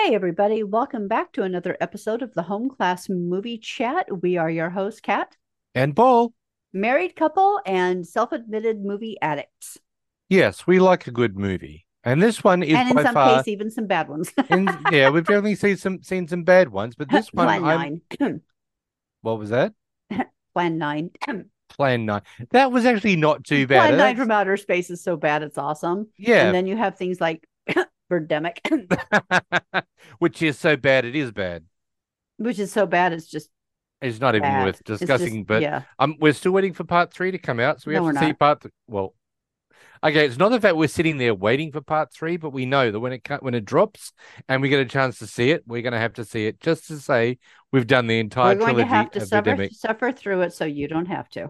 Hey, everybody. Welcome back to another episode of the Home Class Movie Chat. We are your hosts, Kat, And Paul. married couple and self-admitted movie addicts. Yes, we like a good movie. And this one is And in by some far case, even some bad ones. yeah, we've definitely seen some bad ones, but this one Plan 9. what was that? Plan 9. Plan 9. That was actually not too bad. Plan 9 from Outer Space is so bad, it's awesome. And Yeah. then you have things like Birdemic, Which is so bad it is bad. which is so bad, it's just It's not even bad. worth It's just, discussing, but yeah. we're still waiting for part 3 to come out, so we No, have we're to see not. part well, okay, it's not the fact we're sitting there waiting for part 3, but we know that when it drops and we get a chance to see it, we're going to have to see it just to say we've done the entire We're going to have trilogy to of Birdemic. suffer through it so you don't have to.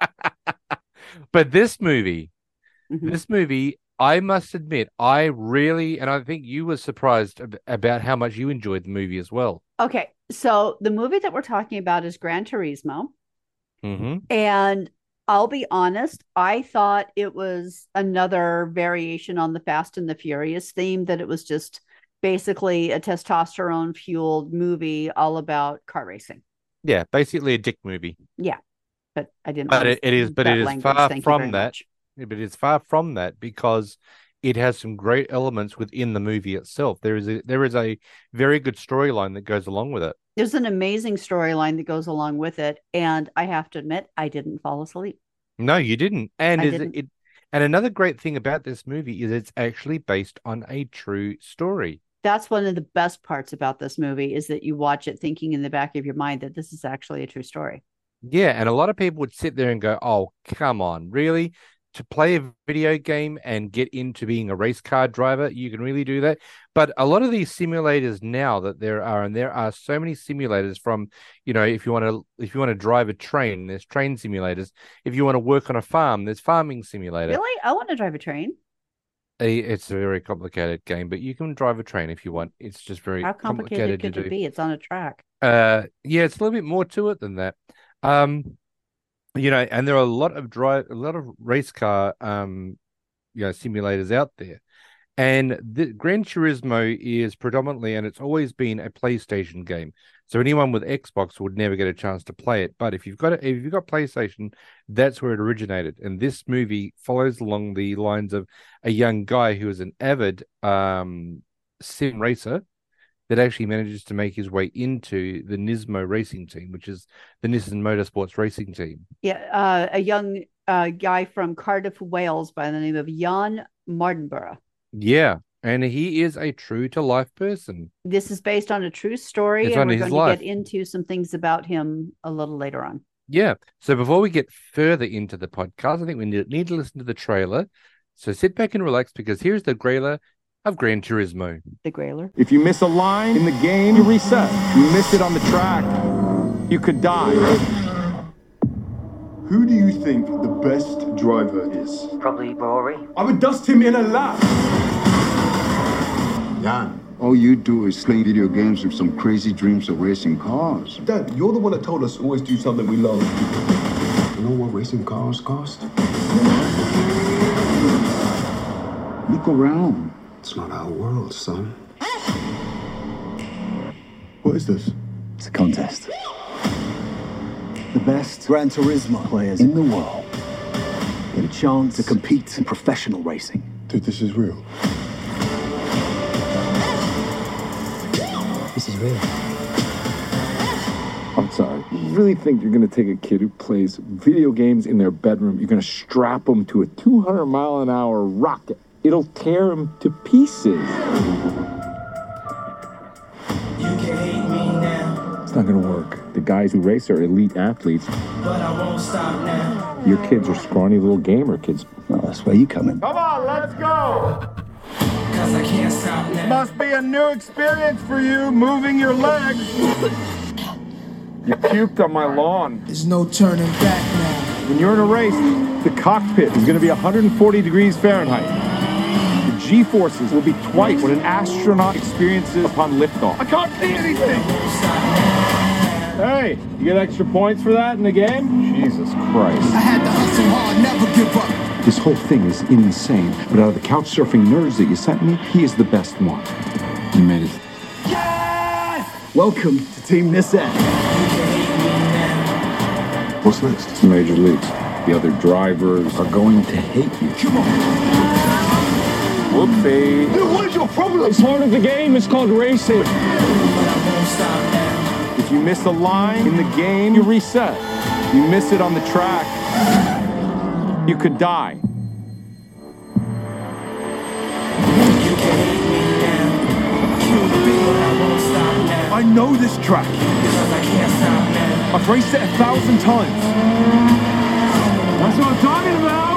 But this movie, Mhm. I must admit, I really, and I think you were surprised about how much you enjoyed the movie as well. Okay, so the movie that we're talking about is Gran Turismo. Mm-hmm. And I'll be honest, I thought it was another variation on the Fast and the Furious theme, that it was just basically a testosterone fueled movie all about car racing. Yeah, basically a dick movie. Yeah, but I didn't But want it that is language. far Thank you very from that. much. But it's far from that because it has some great elements within the movie itself. There is a very good storyline that goes along with it. There's an amazing storyline that goes along with it. And I have to admit, I didn't fall asleep. No, you didn't. And I is didn't. it and another great thing about this movie is it's actually based on a true story. That's one of the best parts about this movie, is that you watch it thinking in the back of your mind that this is actually a true story. Yeah, and a lot of people would sit there and go, "Oh, come on, really? To play a video game and get into being a race car driver, you can really do that?" But a lot of these simulators now that there are so many simulators from, if you want to drive a train, there's train simulators. If you want to work on a farm, there's farming simulator. Really? I want to drive a train. It's a very complicated game, but you can drive a train if you want. It's just very How complicated complicated to could it do. be? It's on a track. Yeah, it's a little bit more to it than that. Um, and there are a lot of race car simulators out there. And the Gran Turismo is predominantly, and it's always been, a PlayStation game. So anyone with Xbox would never get a chance to play it. But if you've got PlayStation, that's where it originated. And this movie follows along the lines of a young guy who is an avid sim racer that actually manages to make his way into the Nismo racing team, which is the Nissan Motorsports racing team. Yeah, a young guy from Cardiff, Wales, by the name of Jan Mardenborough. Yeah, and he is a true to life person. This is based on a true story, It's and on we're his going to life. get into some things about him a little later on. Yeah. So before we get further into the podcast, I think we need to listen to the trailer. So sit back and relax because here's the trailer of Gran Turismo. The Grailer. If you miss a line in the game, you reset. You miss it on the track, you could die. Who do you think the best driver is? Probably Rory. I would dust him in a lap. Jan, all you do is play video games with some crazy dreams of racing cars. Dad, you're the one that told us always do something we love. You know what racing cars cost? Look around. It's not our world, son. What is this? It's a contest. The best Gran Turismo players in the world get a chance to compete in professional racing. Dude, this is real. This is real. I'm sorry. You really think you're going to take a kid who plays video games in their bedroom, you're going to strap him to a 200-mile-an-hour rocket? It'll tear him to pieces. You can hate me now, It's not going to work. The guys who race are elite athletes. but I won't stop now. Your kids are scrawny little gamer kids. Well, that's where you come in. Come on, let's go. Cause I can't stop now. Must be a new experience for you, moving your legs. You puked on my lawn. There's no turning back now. When you're in a race, the cockpit is going to be 140 degrees Fahrenheit. The G-forces will be twice what an astronaut experiences upon liftoff. I can't see anything. Hey, you get extra points for that in the game? Jesus Christ. I had to hustle hard, never give up. This whole thing is insane, but out of the couch surfing nerds that you sent me, he is the best one. You made it. Welcome to Team Nissan. What's next? It's Major Leagues. The other drivers are going to hate you. Whoopsie. Dude, what is your problem? It's part of the game. It's called racing. If you miss a line in the game, you reset. You miss it on the track, you could die. I know this track. I've raced it 1,000 times. That's what I'm talking about.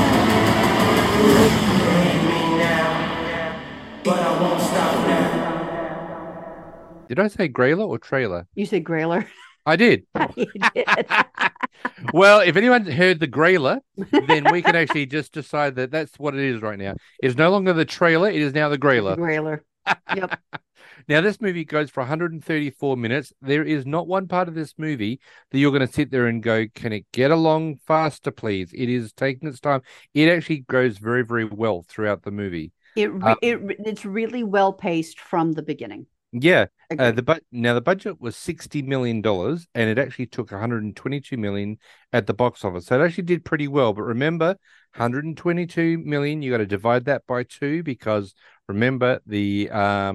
But I won't stop now. Did I say Grayler or trailer? You said Grayler. I did. You did. Well, if anyone heard the Grayler, then we can actually just decide that that's what it is right now. It's no longer the trailer; it is now the Grayler. Grayler. Yep. Now, this movie goes for 134 minutes. There is not one part of this movie that you're going to sit there and go, "Can it get along faster, please?" It is taking its time. It actually goes very, very well throughout the movie. It's really well paced from the beginning. Yeah. Agreed. The budget was $60 million, and it actually took 122 million at the box office. So it actually did pretty well. But remember, 122 million, you got to divide that by 2, because remember the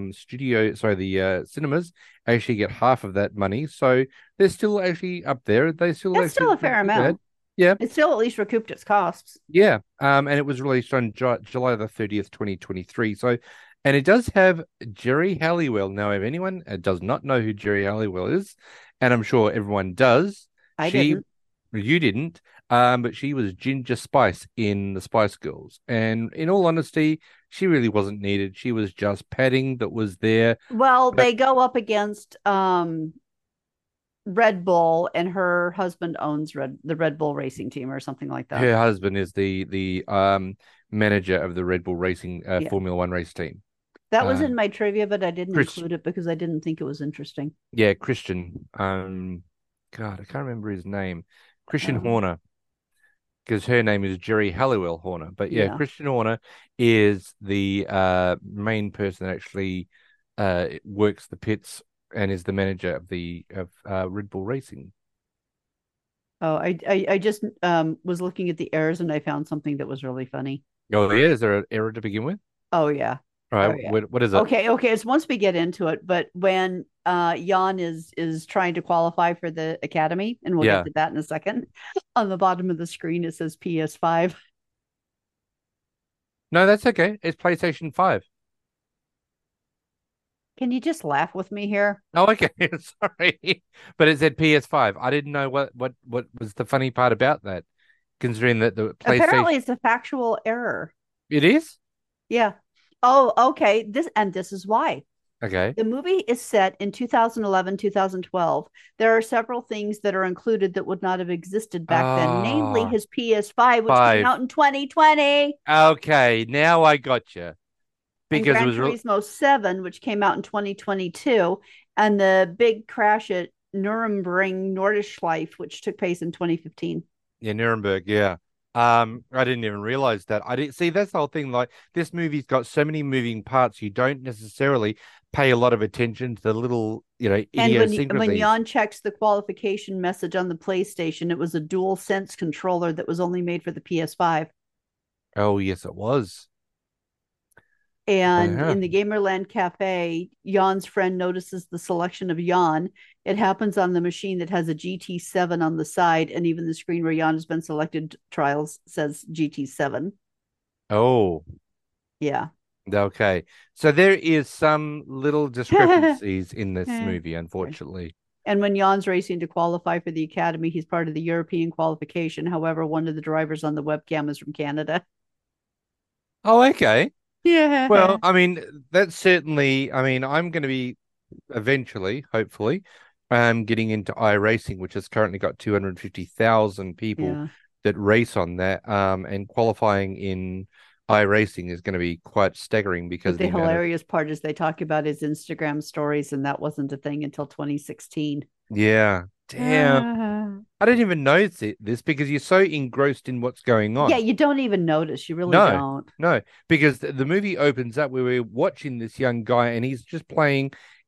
cinemas actually get half of that money. So they're still actually up there. That's still a fair amount. Yeah. It still at least recouped its costs. Yeah. And it was released on July the 30th, 2023. So, and it does have Jerry Halliwell. Now, if anyone does not know who Jerry Halliwell is, and I'm sure everyone does, didn't. You didn't, but she was Ginger Spice in the Spice Girls. And in all honesty, she really wasn't needed. She was just padding that was there. Well, they go up against Red Bull, and her husband owns the Red Bull racing team or something like that. Her husband is the manager of the Red Bull Racing Formula One race team. That was in my trivia, but I didn't Chris- include it because I didn't think it was interesting. Yeah, Christian. God, I can't remember his name. Christian Horner, because her name is Jerry Halliwell Horner. But yeah, Christian Horner is the main person that actually works the pits and is the manager of Red Bull Racing. Oh, I just was looking at the errors, and I found something that was really funny. Oh, yeah. Is there an error to begin with? Oh, yeah. All right. Oh, yeah. What is it? Okay. It's once we get into it, but when Jan is trying to qualify for the academy, and we'll get to that in a second, on the bottom of the screen it says PS5. No, that's okay. It's PlayStation 5. Can you just laugh with me here? Oh, okay. Sorry. But it said PS5. I didn't know what was the funny part about that, considering that the PlayStation... Apparently it's a factual error. It is? Yeah. Oh, okay. This is why. Okay. The movie is set in 2011, 2012. There are several things that are included that would not have existed back then, namely his PS5, which came out in 2020. Okay, now I got you. Because and it was Gran Turismo 7, which came out in 2022, and the big crash at Nürburgring Nordschleife, which took place in 2015. Yeah, Nuremberg, yeah. I didn't even realize that. I didn't see, that's the whole thing. Like, this movie's got so many moving parts, you don't necessarily pay a lot of attention to the little, idiosyncrasies. And when Jan checks the qualification message on the PlayStation, it was a DualSense controller that was only made for the PS5. Oh, yes, it was. And in the Gamerland Cafe, Jan's friend notices the selection of Jan. It happens on the machine that has a GT7 on the side, and even the screen where Jan has been selected trials says GT7. Oh. Yeah. Okay. So there is some little discrepancies in this movie, unfortunately. And when Jan's racing to qualify for the Academy, he's part of the European qualification. However, one of the drivers on the webcam is from Canada. Oh, okay. Yeah. Well, I mean, that's certainly, I'm going to be eventually, hopefully, getting into iRacing, which has currently got 250,000 people that race on that. And qualifying in iRacing is going to be quite staggering because the hilarious part is they talk about his Instagram stories, and that wasn't a thing until 2016. Yeah. Damn. I didn't even notice this because you're so engrossed in what's going on. Yeah, you don't even notice. You really don't. No, because the movie opens up where we're watching this young guy and he's just playing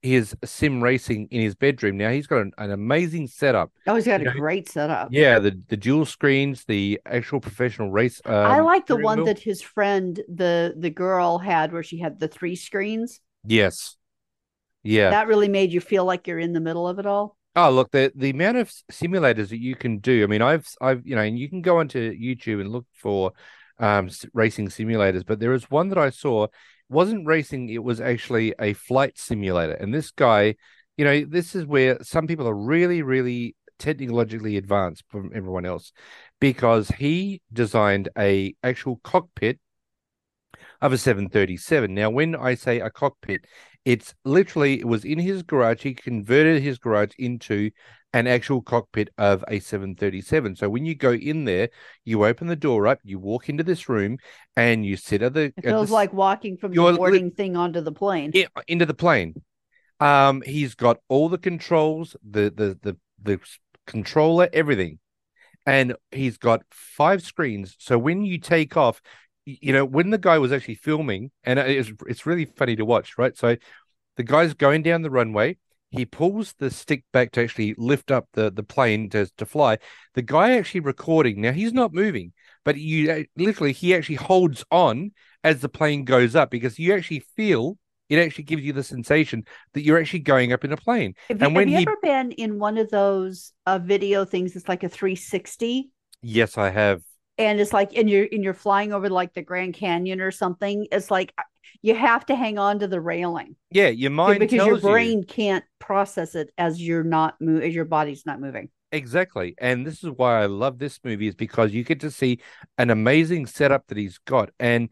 his sim racing in his bedroom. Now he's got an amazing setup. Oh, he's got You a know, great setup. yeah, the dual screens, the actual professional race. I like the steering one wheel. that his friend, the girl, had where she had the 3 screens. Yes, yeah. That really made you feel like you're in the middle of it all. Oh, look, the amount of simulators that you can do. I mean, I've and you can go onto YouTube and look for racing simulators, but there was one that I saw, it wasn't racing, it was actually a flight simulator. And this guy, this is where some people are really, really technologically advanced from everyone else, because he designed a actual cockpit of a 737. Now, when I say a cockpit, it's literally, it was in his garage. He converted his garage into an actual cockpit of a 737. So when you go in there, you open the door up, you walk into this room, and you sit at the. It feels like walking from the boarding thing onto the plane. Into the plane. He's got all the controls, the controller, everything, and he's got 5 screens. So when you take off, when the guy was actually filming, and it's really funny to watch, right? So the guy's going down the runway. He pulls the stick back to actually lift up the plane to fly. The guy actually recording. Now he's not moving, but he actually holds on as the plane goes up, because you actually feel it actually gives you the sensation that you're actually going up in a plane. Have you ever been in one of those video things? It's like a 360. Yes, I have. And it's like, and you're flying over like the Grand Canyon or something. It's like you have to hang on to the railing. Yeah, your mind because tells your brain you. can't process it as you're not as your body's not moving. Exactly. And this is why I love this movie, is because you get to see an amazing setup that he's got. And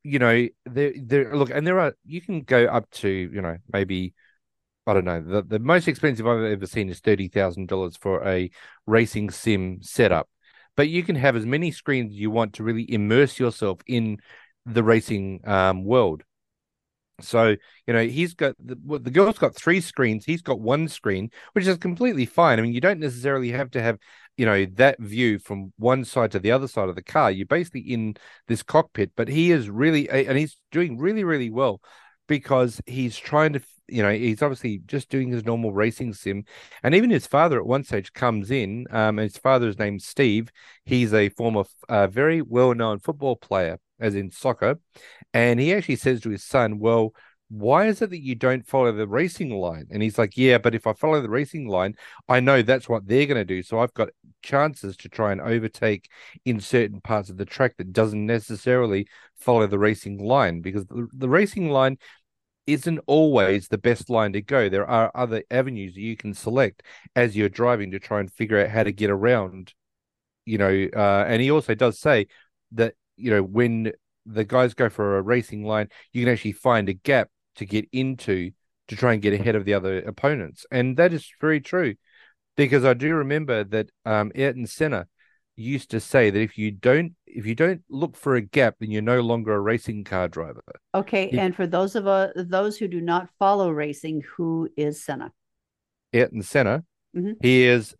you can go up to, maybe, I don't know, the most expensive I've ever seen is $30,000 for a racing sim setup. But you can have as many screens as you want to really immerse yourself in the racing world. So, he's got the girl's got 3 screens. He's got 1 screen, which is completely fine. I mean, you don't necessarily have to have, that view from one side to the other side of the car. You're basically in this cockpit, but he is really, and he's doing really, really well, because he's trying to, he's obviously just doing his normal racing sim. And even his father at one stage comes in, and his father's name's Steve. He's a former, very well-known football player, as in soccer. And he actually says to his son, well, why is it that you don't follow the racing line? And he's like, yeah, but if I follow the racing line, I know that's what they're going to do. So I've got chances to try and overtake in certain parts of the track that doesn't necessarily follow the racing line, because the racing line isn't always the best line to go. There are other avenues that you can select as you're driving to try and figure out how to get around, and he also does say that, when the guys go for a racing line, you can actually find a gap to get into to try and get ahead of the other opponents. And that is very true, because I do remember that Ayrton Senna used to say that if you don't look for a gap, then you're no longer a racing car driver. Okay, and for those who do not follow racing, who is Senna? Ayrton Senna. Mm-hmm. He's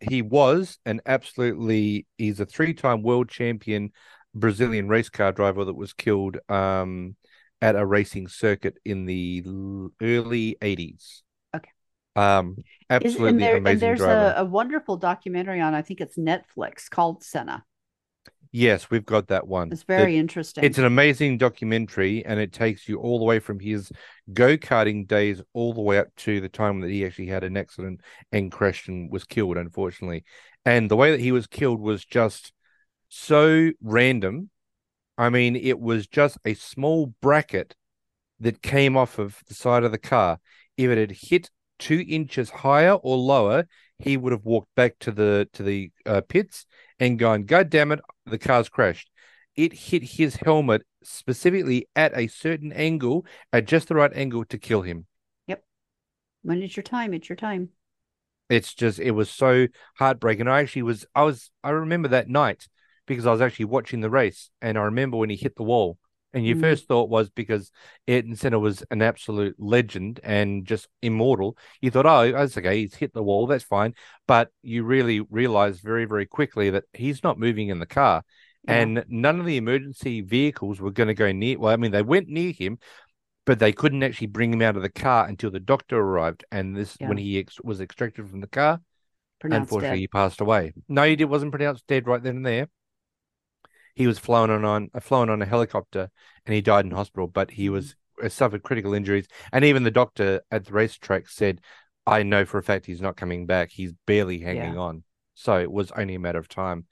a 3-time world champion Brazilian race car driver that was killed at a racing circuit in the early 80s. Okay. Absolutely amazing and there's driver. a wonderful documentary on, I think it's Netflix, called Senna. Yes, we've got that one. It's very interesting. It's an amazing documentary, and it takes you all the way from his go-karting days all the way up to the time that he actually had an accident and crashed and was killed, unfortunately. And the way that he was killed was just so random. I mean, it was just a small bracket that came off of the side of the car. If it had hit 2 inches higher or lower, he would have walked back to the pits and gone, God damn it, the car's crashed. It hit his helmet specifically at a certain angle, at just the right angle to kill him. Yep. When it's your time, it's your time. It was so heartbreaking. I remember that night, because I was actually watching the race, and I remember when he hit the wall. And your first thought was, because Ayrton Senna was an absolute legend and just immortal, you thought, oh, that's okay, he's hit the wall, that's fine. But you really realized very, very quickly that he's not moving in the car. Yeah. And none of the emergency vehicles were going to go near. Well, I mean, they went near him, but they couldn't actually bring him out of the car until the doctor arrived. And this, Yeah. when he was extracted from the car, Pronounced unfortunately, dead. he passed away. No, he wasn't pronounced dead right then and there. He was flown on a helicopter, and he died in hospital. But he was suffered critical injuries, and even the doctor at the racetrack said, "I know for a fact he's not coming back. He's barely hanging on." So it was only a matter of time.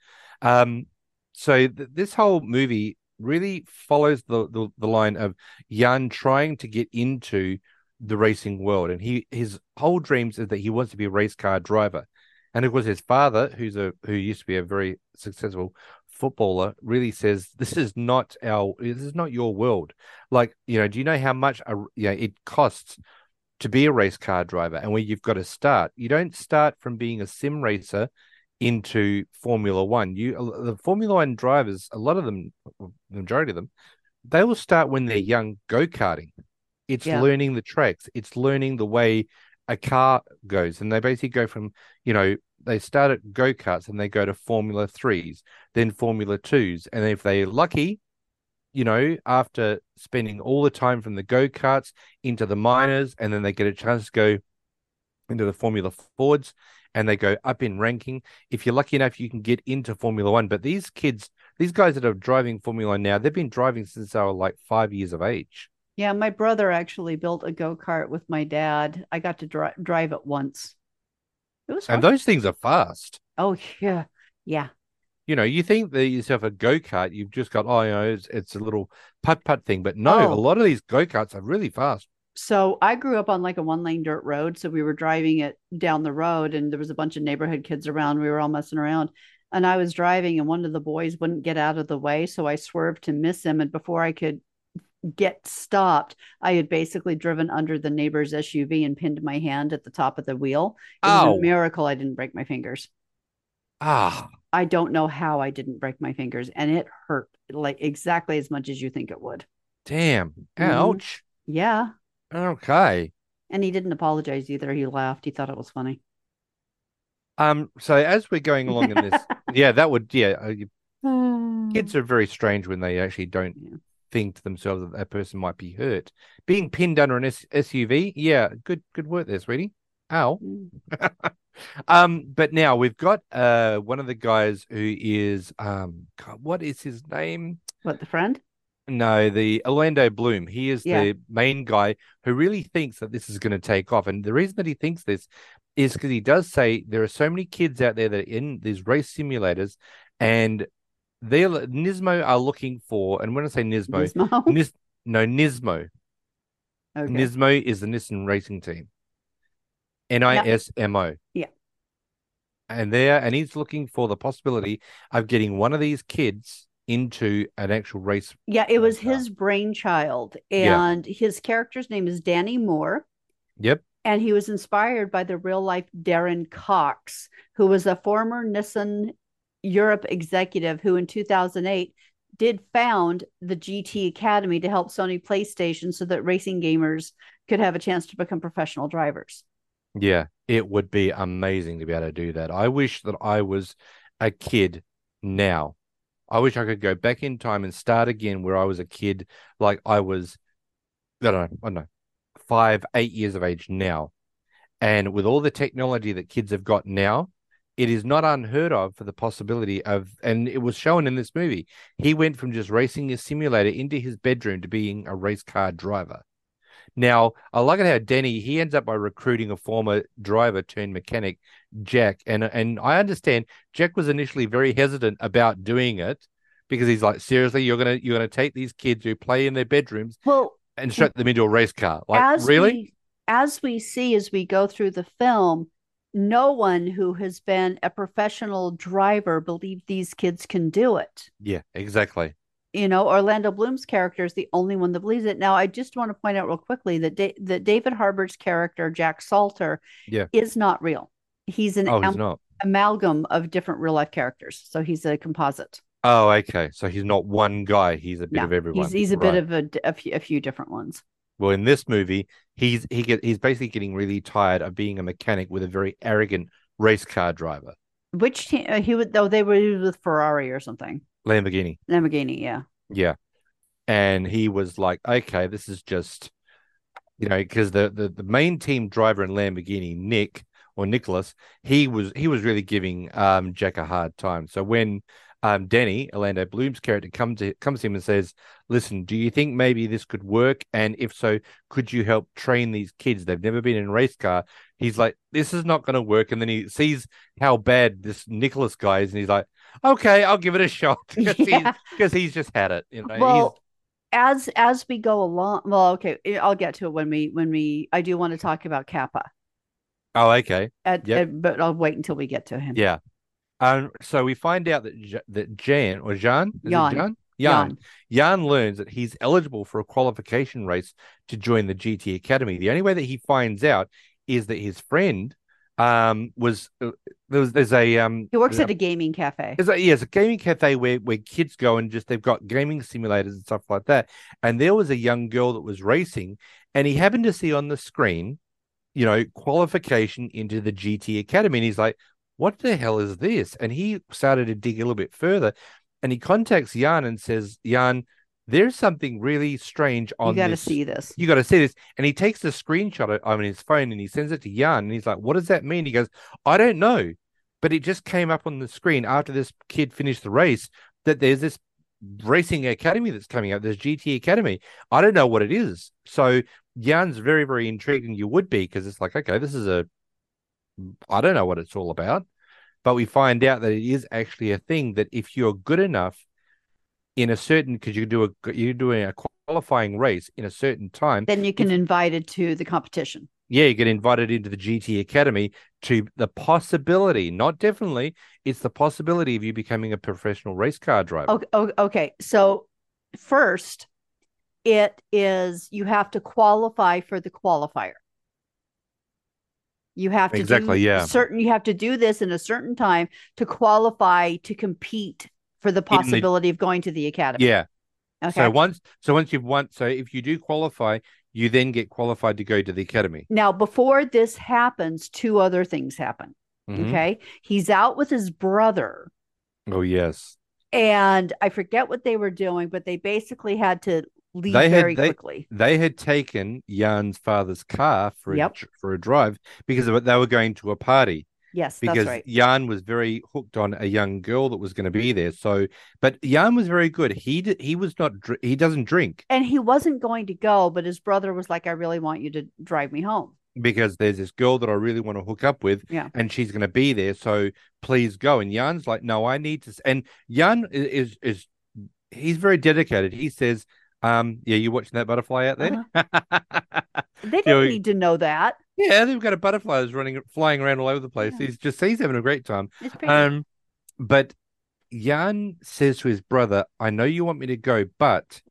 So this whole movie really follows the line of Jan trying to get into the racing world, and his whole dreams is that he wants to be a race car driver. And of course, his father, who used to be a very successful footballer, really says, this is not your world. Like, do you know how much it costs to be a race car driver, and where you've got to start? You don't start from being a sim racer into Formula One. The Formula One drivers, a lot of them, the majority of them, they will start when they're young go-karting. It's learning the tracks. It's learning the way a car goes. And they basically go from, they start at go-karts and they go to Formula 3s, then Formula 2s. And if they're lucky, after spending all the time from the go-karts into the minors, and then they get a chance to go into the Formula Fords, and they go up in ranking. If you're lucky enough, you can get into Formula One. But these guys that are driving Formula One now, they've been driving since they were like 5 years of age. Yeah, my brother actually built a go-kart with my dad. I got to drive it once. It was fun. And those things are fast. Oh, yeah. Yeah. You think that yourself a go-kart, you've just got, it's a little putt-putt thing. But no, a lot of these go-karts are really fast. So I grew up on like a one-lane dirt road. So we were driving it down the road, and there was a bunch of neighborhood kids around. We were all messing around. And I was driving, and one of the boys wouldn't get out of the way. So I swerved to miss him. And before I could get stopped, I had basically driven under the neighbor's SUV and pinned my hand at the top of the wheel. It was a miracle I didn't break my fingers. I don't know how I didn't break my fingers, and it hurt like exactly as much as you think it would. Damn. Ouch. Yeah. Okay. And he didn't apologize either. He laughed. He thought it was funny. So as we're going along in this, kids are very strange when they actually don't think to themselves that that person might be hurt. Being pinned under an SUV, good work there, sweetie. Ow. But now we've got one of the guys who is God, what is his name? What, the friend? No, the Orlando Bloom. He is the main guy who really thinks that this is going to take off. And the reason that he thinks this is because he does say there are so many kids out there that are in these race simulators, and Nismo are looking for, and when I say Nismo, Nismo. Okay. Nismo is the Nissan racing team. NISMO. Yeah. And he's looking for the possibility of getting one of these kids into an actual race. Yeah, it was his brainchild, and his character's name is Danny Moore. Yep. And he was inspired by the real life Darren Cox, who was a former Nissan Europe executive who in 2008 did found the GT Academy to help Sony PlayStation so that racing gamers could have a chance to become professional drivers. Yeah, it would be amazing to be able to do that. I wish that I was a kid now. I wish I could go back in time and start again where I was a kid, like I was, I don't know, 5, 8 years of age now. And with all the technology that kids have got now, it is not unheard of for the possibility of, and it was shown in this movie, he went from just racing a simulator into his bedroom to being a race car driver. Now, I like it how Denny, he ends up by recruiting a former driver turned mechanic, Jack. And I understand Jack was initially very hesitant about doing it because he's like, seriously, you're gonna take these kids who play in their bedrooms and strap them into a race car. Like, really? As we see as we go through the film, no one who has been a professional driver believed these kids can do it. Yeah, exactly. Orlando Bloom's character is the only one that believes it. Now, I just want to point out real quickly that that David Harbour's character, Jack Salter, is not real. He's an amalgam of different real life characters. So he's a composite. Oh, okay. So he's not one guy. He's a bit of everyone. He's a bit of a few different ones. Well, in this movie, he's basically getting really tired of being a mechanic with a very arrogant race car driver. Which team they were with Ferrari or something. Lamborghini, yeah. Yeah. And he was like, okay, this is just, You know, because the main team driver in Lamborghini, Nicholas, he was really giving Jack a hard time. So when Danny, Orlando Bloom's character, comes to him and says, "Listen, do you think maybe this could work? And if so, could you help train these kids? They've never been in a race car." He's like, "This is not going to work." And then he sees how bad this Nicholas guy is, and he's like, "Okay, I'll give it a shot," Yeah. because he's just had it. You know, Well, as we go along, well, okay, I'll get to it when we I do want to talk about Kappa oh, okay, yep, but I'll wait until we get to him. yeah. So we find out that Jan or Jan, is it Jan. Jan? Jan. Jan learns that he's eligible for a qualification race to join the GT Academy. The only way that he finds out is that his friend was there's a He works at a gaming cafe. it's a gaming cafe where kids go and just they've got gaming simulators and stuff like that. And there was a young girl that was racing, and he happened to see on the screen, qualification into the GT Academy. And he's like, what the hell is this? And he started to dig a little bit further, and he contacts Jan and says, Jan, there's something really strange on You got to this. see this. You got to see this. And he takes the screenshot on his phone and he sends it to Jan. And he's like, what does that mean? He goes, I don't know. But it just came up on the screen after this kid finished the race that there's this racing academy that's coming up. There's GT Academy. I don't know what it is. So Jan's very, very intrigued, and you would be, because it's like, okay, I don't know what it's all about. But we find out that it is actually a thing that if you're good enough in a certain, because you're doing a qualifying race in a certain time, Then you can invite it to the competition. yeah, you get invited into the GT Academy to the possibility, not definitely, it's the possibility of you becoming a professional race car driver. Okay. So first, it is you have to qualify for the qualifier. You have to Exactly, do yeah. you have to do this in a certain time to qualify to compete for the possibility of going to the academy. Yeah. Okay. So if you do qualify, you then get qualified to go to the academy. Now, before this happens, two other things happen. Mhm. Okay. He's out with his brother, Oh, yes. and I forget what they were doing, but they basically had to leave very quickly. They had taken Jan's father's car for Yep. for a drive because they were going to a party. Yes, Because that's right. Jan was very hooked on a young girl that was going to be there. So, but Jan was very good. He was not. He doesn't drink And he wasn't going to go, but his brother was like, I really want you to drive me home. because there's this girl that I really want to hook up with, Yeah. and she's going to be there. So please go. And Jan's like, no, I need to. And Jan is he's very dedicated. He says, yeah, you watching that butterfly out there? They didn't need to know that. Yeah, they've got a butterfly that's flying around all over the place. Yeah. He's having a great time. It's pretty. But Jan says to his brother, I know you want me to go, but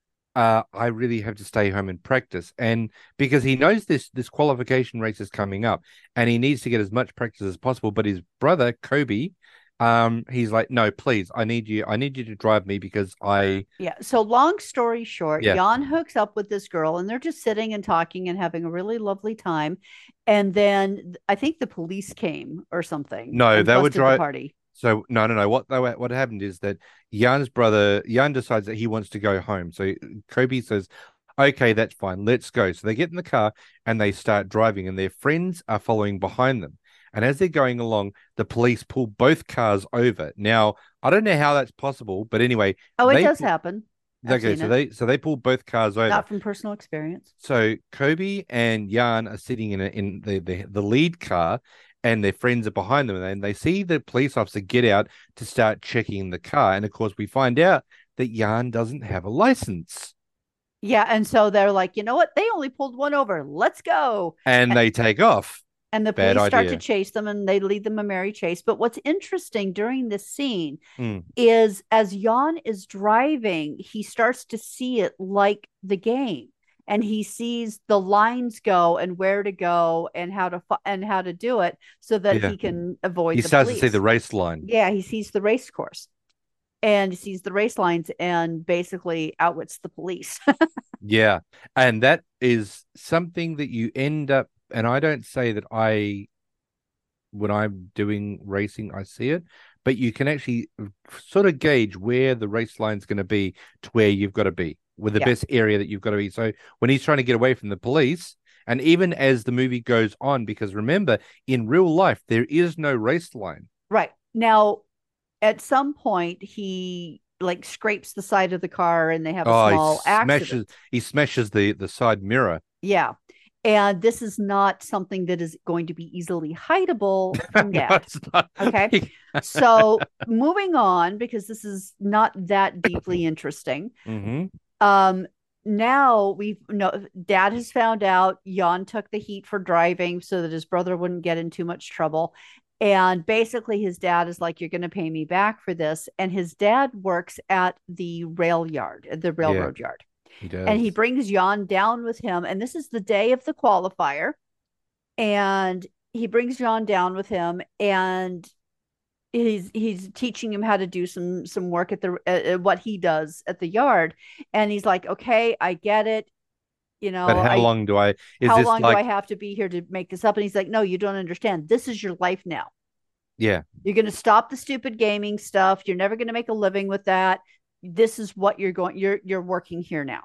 I really have to stay home and practice. And because he knows this qualification race is coming up and he needs to get as much practice as possible. But his brother, Kobe, he's like, no, please, I need you to drive me because Yeah. So long story short, Yeah. Jan hooks up with this girl and they're just sitting and talking and having a really lovely time. And then I think the police came or something. No, and they were busted the party. So no. What happened is that Jan decides that he wants to go home. So Kobe says, okay, that's fine. Let's go. So they get in the car and they start driving, and their friends are following behind them. And as they're going along, the police pull both cars over. Now, I don't know how that's possible, but anyway. Oh, it does happen. Okay, so they pull both cars over. Not from personal experience. So Kobe and Jan are sitting in the lead car, and their friends are behind them, and they see the police officer get out to start checking the car. And of course, we find out that Jan doesn't have a license. Yeah, and so they're like, you know what? They only pulled one over. Let's go. And they take off. And the Bad police start idea. to chase them, and they lead them a merry chase. But what's interesting during this scene Mm. is as Jan is driving, he starts to see it like the game, and he sees the lines go and where to go and how to do it so that Yeah. he can avoid. He the starts police. to see the race line. Yeah, he sees the race course, and he sees the race lines, and basically outwits the police. Yeah. And that is something that you end up, and I don't say that when I'm doing racing, I see it, but you can actually sort of gauge where the race line's going to be to where you've got to be. with the Yeah. best area that you've got to be. So when he's trying to get away from the police, and even as the movie goes on, because remember, in real life, there is no race line. Right. Now, at some point, he like scrapes the side of the car and they have a small accident. He smashes the side mirror. Yeah. And this is not something that is going to be easily hideable from No, Dad. it's not. Okay. So moving on, because this is not that deeply interesting. Mm-hmm. Now Dad has found out Jan took the heat for driving so that his brother wouldn't get in too much trouble. And basically his dad is like, you're going to pay me back for this. And his dad works at the railroad yard. He does. And he brings Jan down with him. And this is the day of the qualifier. And he brings Jan down with him, and he's teaching him how to do some work at the what he does at the yard. And he's like, okay, I get it. You know, but how long do I do I have to be here to make this up? And he's like, no, you don't understand. This is your life now. Yeah. You're going to stop the stupid gaming stuff. You're never going to make a living with that. This is what you're working here now.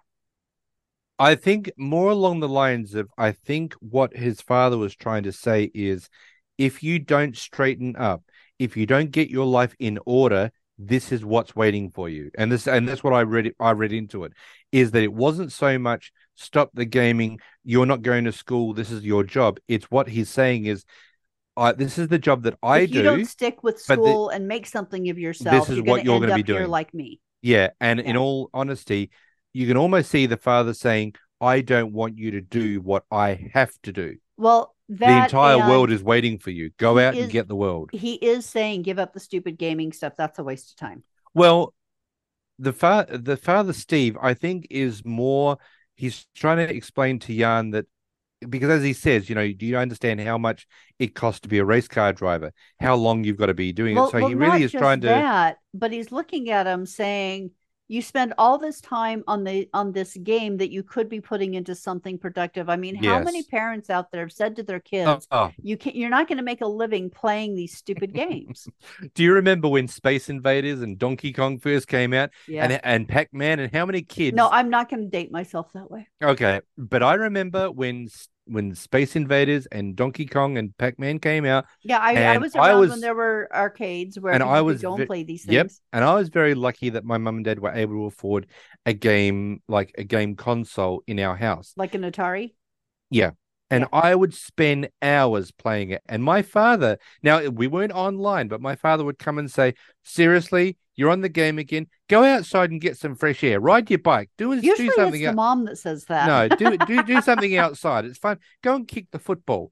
I think more along the lines of, I think what his father was trying to say is, if you don't straighten up, if you don't get your life in order, this is what's waiting for you. And that's what I read into it, is that it wasn't so much stop the gaming, you're not going to school, this is your job. It's what he's saying is, this is the job that I do. If you don't stick with school and make something of yourself, this is what you're going to be doing. Here like me. Yeah, and in all honesty, you can almost see the father saying, I don't want you to do what I have to do. Well, the entire world is waiting for you. Go out and get the world. He is saying, give up the stupid gaming stuff. That's a waste of time. Well, the father, Steve, I think is more, he's trying to explain to Jan that, because as he says, do you understand how much it costs to be a race car driver? How long you've got to be doing it? So he really is trying to. But he's looking at him saying, you spend all this time on this game that you could be putting into something productive. I mean, how many parents out there have said to their kids, you're not going to make a living playing these stupid games? Do you remember when Space Invaders and Donkey Kong first came out? Yeah. And Pac-Man, and how many kids? No, I'm not going to date myself that way. Okay. But I remember when Space Invaders and Donkey Kong and Pac-Man came out. Yeah, I was around when there were arcades where people could go and play these things. Yep, and I was very lucky that my mum and dad were able to afford a game console in our house. Like an Atari? Yeah. And I would spend hours playing it. And my father, now we weren't online, but my father would come and say, seriously, you're on the game again. Go outside and get some fresh air. Ride your bike. Usually do something. It's the mom that says that. No, do something outside. It's fun. Go and kick the football.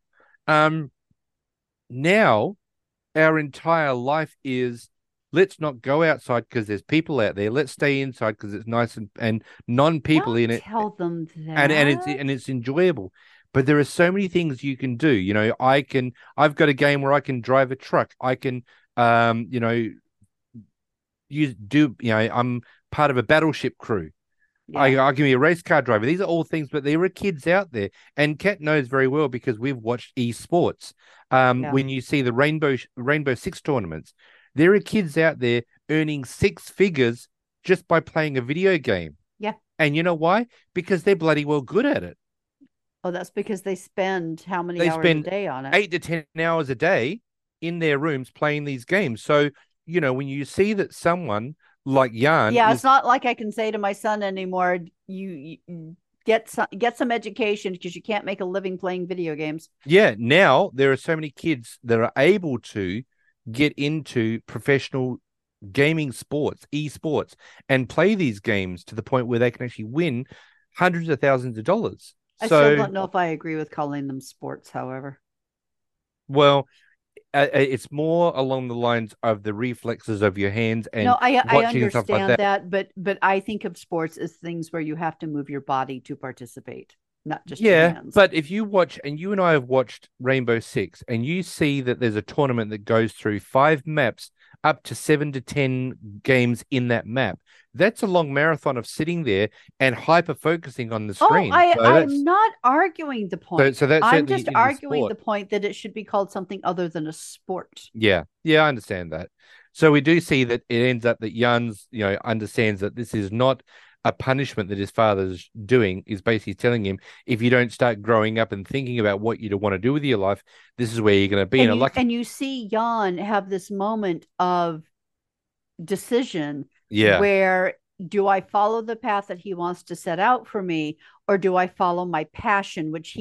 Now, our entire life is, let's not go outside because there's people out there. Let's stay inside because it's nice and non-people in it. Tell them that. And it's enjoyable. But there are so many things you can do. I've got a game where I can drive a truck. I can, I'm part of a battleship crew. Yeah. I can be a race car driver. These are all things, but there are kids out there. And Kat knows very well because we've watched esports. When you see the Rainbow Six tournaments, there are kids out there earning six figures just by playing a video game. Yeah. And you know why? Because they're bloody well good at it. Oh, that's because they spend how many hours a day on it? 8 to 10 hours a day in their rooms playing these games. So, when you see that someone like Jan, it's not like I can say to my son anymore, you get some education because you can't make a living playing video games. Yeah, now there are so many kids that are able to get into professional gaming sports, esports, and play these games to the point where they can actually win hundreds of thousands of dollars. I still don't know if I agree with calling them sports, however. Well, it's more along the lines of the reflexes of your hands and I watching understand stuff like that. But I think of sports as things where you have to move your body to participate, not just your hands. But if you watch, and you and I have watched Rainbow Six, and you see that there's a tournament that goes through 5 maps, up to 7 to 10 games in that map. That's a long marathon of sitting there and hyper focusing on the screen. I'm not arguing the point. So that's I'm just arguing the point that it should be called something other than a sport. Yeah, I understand that. So we do see that it ends up that Jan's, understands that this is not a punishment that his father's doing is basically telling him, if you don't start growing up and thinking about what you want to do with your life, this is where you're going to be. And you see Jan have this moment of decision yeah, where, do I follow the path that he wants to set out for me, or do I follow my passion, which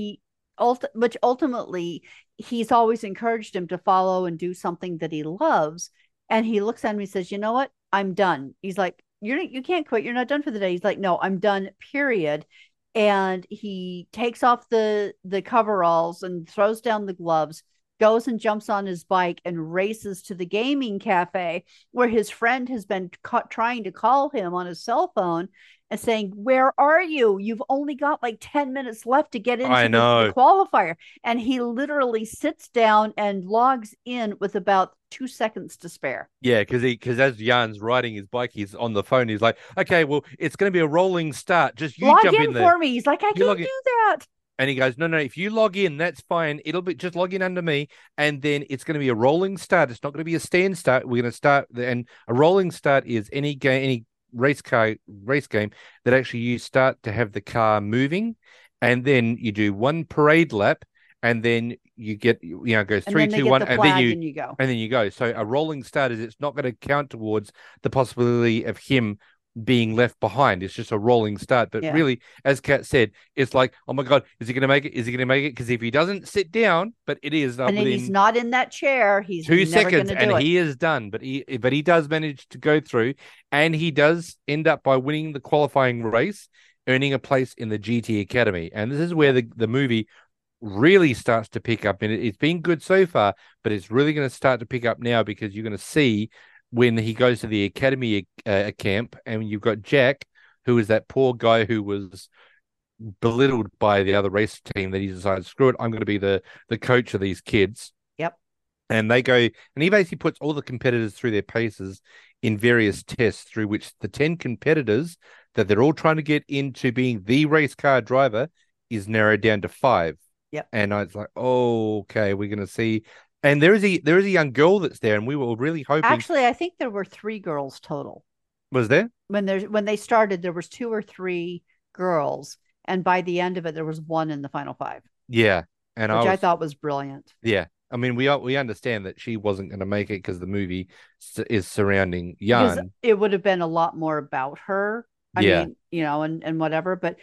ultimately he's always encouraged him to follow and do something that he loves. And he looks at him and he says, you know what? I'm done. He's like, you can't quit. You're not done for the day. He's like, no, I'm done, period. And he takes off the coveralls and throws down the gloves, goes and jumps on his bike and races to the gaming cafe where his friend has been trying to call him on his cell phone and saying, where are you? You've only got like 10 minutes left to get into the qualifier. And he literally sits down and logs in with about 2 seconds to spare. Yeah, because as Jan's riding his bike, he's on the phone. He's like, okay, well, it's going to be a rolling start. Just you log jump in there for me. He's like, I can't do that. And he goes, no, if you log in, that's fine. It'll be just log in under me. And then it's going to be a rolling start. It's not going to be a stand start. We're going to start. And a rolling start is any game, any race game that actually you start to have the car moving. And then you do one parade lap. And then you get, it goes 3, 2, 1, and then you go. And then you go. So a rolling start is it's not going to count towards the possibility of him being left behind. It's just a rolling start. But really, as Kat said, it's like, oh my God, is he going to make it? Is he going to make it? Because if he doesn't sit down, but it is, and then he's not in that chair, he's 2 seconds, and he is done. But he does manage to go through, and he does end up by winning the qualifying race, earning a place in the GT Academy. And this is where the movie really starts to pick up. And it's been good so far, but it's really going to start to pick up now, because you're going to see when he goes to the academy camp, and you've got Jack, who is that poor guy who was belittled by the other race team, that he decided, screw it, I'm going to be the coach of these kids. Yep. And they go, and he basically puts all the competitors through their paces in various tests, through which the 10 competitors that they're all trying to get into being the race car driver is narrowed down to 5. Yep. And I was like, oh, okay, we're going to see. And there is a young girl that's there, and we were really hoping. Actually, I think there were 3 girls total. Was there? When they started, there was 2 or 3 girls, and by the end of it, there was 1 in the final 5. Yeah, which I thought was brilliant. Yeah, I mean, we understand that she wasn't going to make it because the movie is surrounding Jan. It would have been a lot more about her. I mean, and whatever. But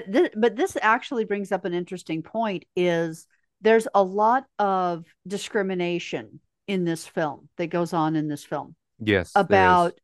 this actually brings up an interesting point. Is there's a lot of discrimination in this film that goes on in this film. Yes, about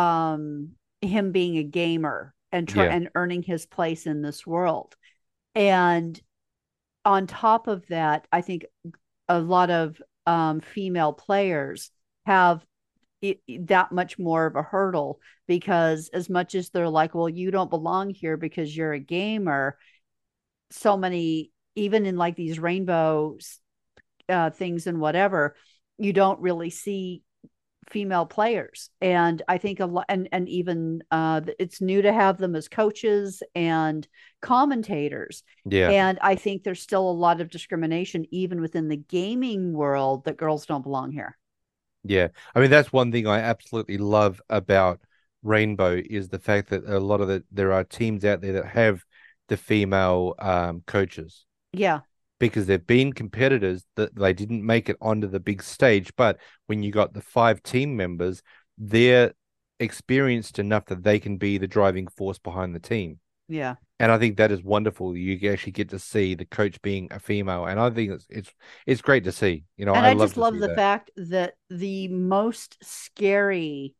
him being a gamer and earning his place in this world. And on top of that, I think a lot of female players have that much more of a hurdle, because as much as they're like, well, you don't belong here because you're a gamer, so many, even in like these rainbow things and whatever, you don't really see female players. And I think a lot, and even it's new to have them as coaches and commentators. Yeah. And I think there's still a lot of discrimination even within the gaming world, that girls don't belong here. Yeah. I mean, that's one thing I absolutely love about Rainbow, is the fact that a lot of there are teams out there that have the female coaches. Yeah. Because there've been competitors that they didn't make it onto the big stage, but when you got the 5 team members, they're experienced enough that they can be the driving force behind the team. Yeah. And I think that is wonderful. You actually get to see the coach being a female, and I think it's great to see. And I just love the fact that the most scary,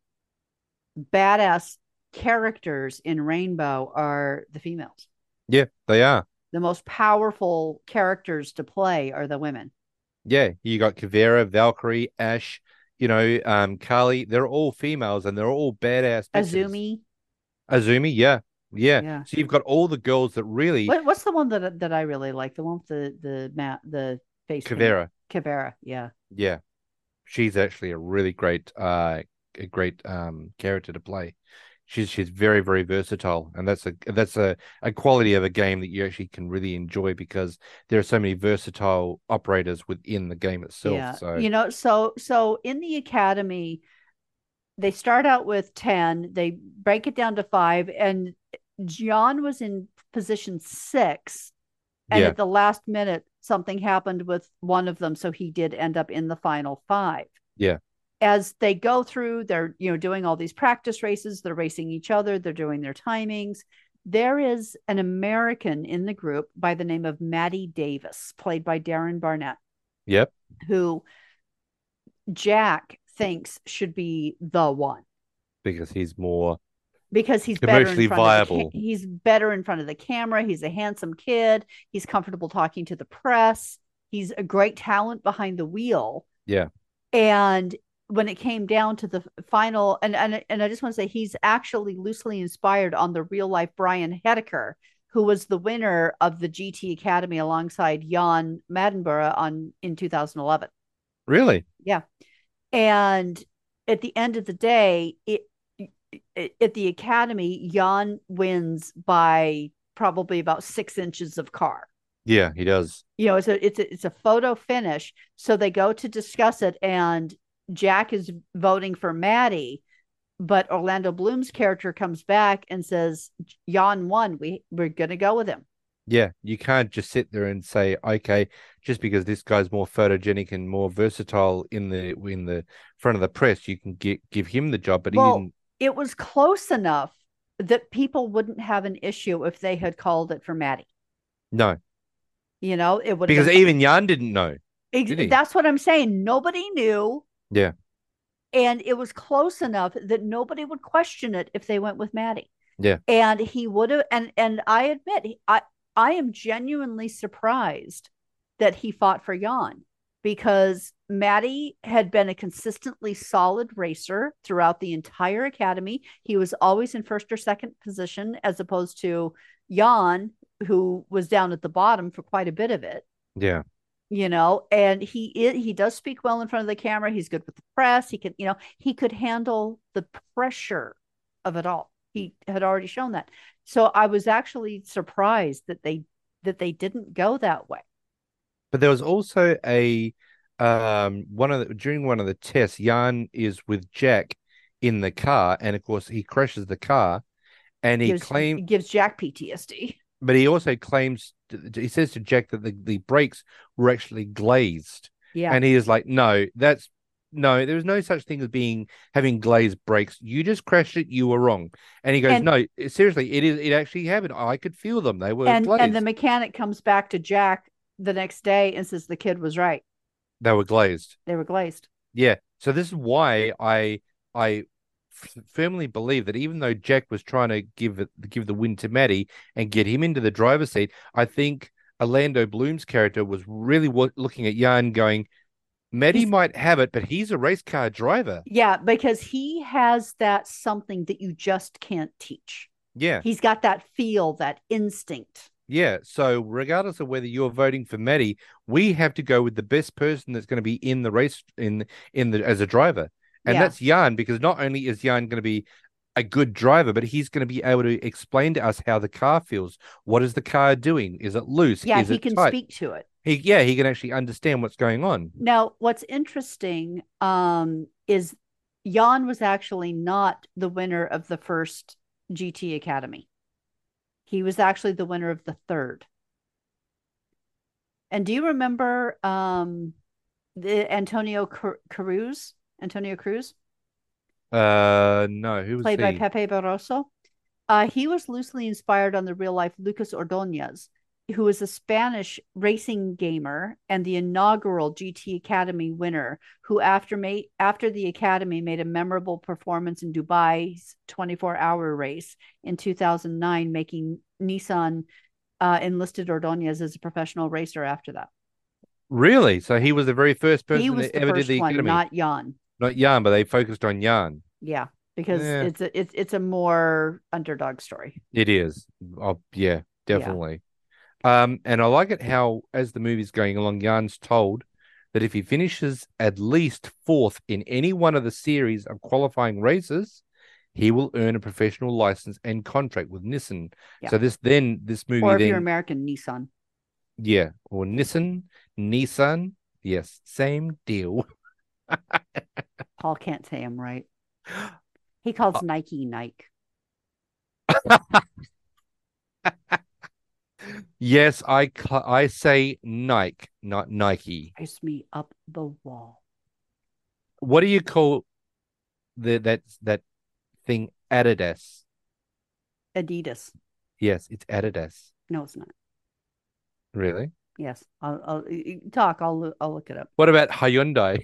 badass characters in Rainbow are the females. Yeah, they are. The most powerful characters to play are the women. Yeah, you got Kavera, Valkyrie, Ash, Carly. They're all females, and they're all badass bitches. Azumi, yeah. So you've got all the girls that really. What's the one that I really like? The one with the face. Kavera. Kavera, yeah. Yeah, she's actually a really great character to play. She's very, very versatile, and that's a quality of a game that you actually can really enjoy, because there are so many versatile operators within the game itself. Yeah. So in the academy, they start out with 10, they break it down to 5, and Jan was in position 6, and at the last minute, something happened with one of them, so he did end up in the final 5. Yeah. As they go through, they're doing all these practice races. They're racing each other. They're doing their timings. There is an American in the group by the name of Maddie Davis, played by Darren Barnett. Yep. Who Jack thinks should be the one because he's commercially viable. He's better in front of the camera. He's a handsome kid. He's comfortable talking to the press. He's a great talent behind the wheel. Yeah. And when it came down to the final, and I just want to say he's actually loosely inspired on the real life Brian Hedeker, who was the winner of the GT Academy alongside Jan Maddenborough in 2011. Really? Yeah. And at the end of the day, at the Academy, Jan wins by probably about 6 inches of car. Yeah, he does. It's a photo finish. So they go to discuss it, and Jack is voting for Maddie, but Orlando Bloom's character comes back and says, Jan won. We're going to go with him. Yeah, you can't just sit there and say, okay, just because this guy's more photogenic and more versatile in the front of the press, you can give him the job. But he didn't. It was close enough that people wouldn't have an issue if they had called it for Maddie. No. It would, because even Jan didn't know. That's what I'm saying. Nobody knew. Yeah. And it was close enough that nobody would question it if they went with Maddie. Yeah. And he would have, and I admit, I am genuinely surprised that he fought for Jan, because Maddie had been a consistently solid racer throughout the entire Academy. He was always in first or second position, as opposed to Jan, who was down at the bottom for quite a bit of it. Yeah. And he does speak well in front of the camera. He's good with the press. He could handle the pressure of it all. He had already shown that. So I was actually surprised that they didn't go that way. But there was also during one of the tests, Jan is with Jack in the car, and of course he crashes the car, and he gives Jack PTSD. But he also claims, he says to Jack that the brakes were actually glazed. Yeah. And he is like, no, there's no such thing as having glazed brakes. You just crashed it. You were wrong. And he goes, no, seriously, it actually happened. I could feel them. They were glazed. And the mechanic comes back to Jack the next day and says the kid was right. They were glazed. They were glazed. Yeah. So this is why I firmly believe that even though Jack was trying to give the win to Maddie and get him into the driver's seat, I think Orlando Bloom's character was really looking at Jan going, Maddie might have it, but he's a race car driver. Yeah, because he has that something that you just can't teach. Yeah. He's got that feel, that instinct. Yeah. So regardless of whether you're voting for Maddie, we have to go with the best person that's going to be in the race as a driver. And that's Jan, because not only is Jan going to be a good driver, but he's going to be able to explain to us how the car feels. What is the car doing? Is it loose? Yeah, is he it can tight? speak to it. He can actually understand what's going on. Now, what's interesting is Jan was actually not the winner of the first GT Academy. He was actually the winner of the third. And do you remember the Antonio Cruz? Antonio Cruz? No. Who was played he? by Pepe Barroso. He was loosely inspired on the real life Lucas Ordonez, who was a Spanish racing gamer and the inaugural GT Academy winner, who after the Academy made a memorable performance in Dubai's 24-hour race in 2009, making Nissan enlisted Ordonez as a professional racer after that. Really? So he was the very first person he was that the ever first did the one, Academy? not Jan. Not Jan, but they focused on Jan. Yeah, because it's a more underdog story. It is. Oh, yeah, definitely. Yeah. And I like it how, as the movie's going along, Jan's told that if he finishes at least 4th in any one of the series of qualifying races, he will earn a professional license and contract with Nissan. Yeah. So this movie, or if you're American, Nissan. Yeah, or Nissan, yes, same deal. Paul can't say him right. He calls Nike. Yes, I say Nike, not Nike. Drives me up the wall. What do you call that thing? Adidas. Adidas. Yes, it's Adidas. No, it's not. Really? Yes, I'll talk. I'll look it up. What about Hyundai?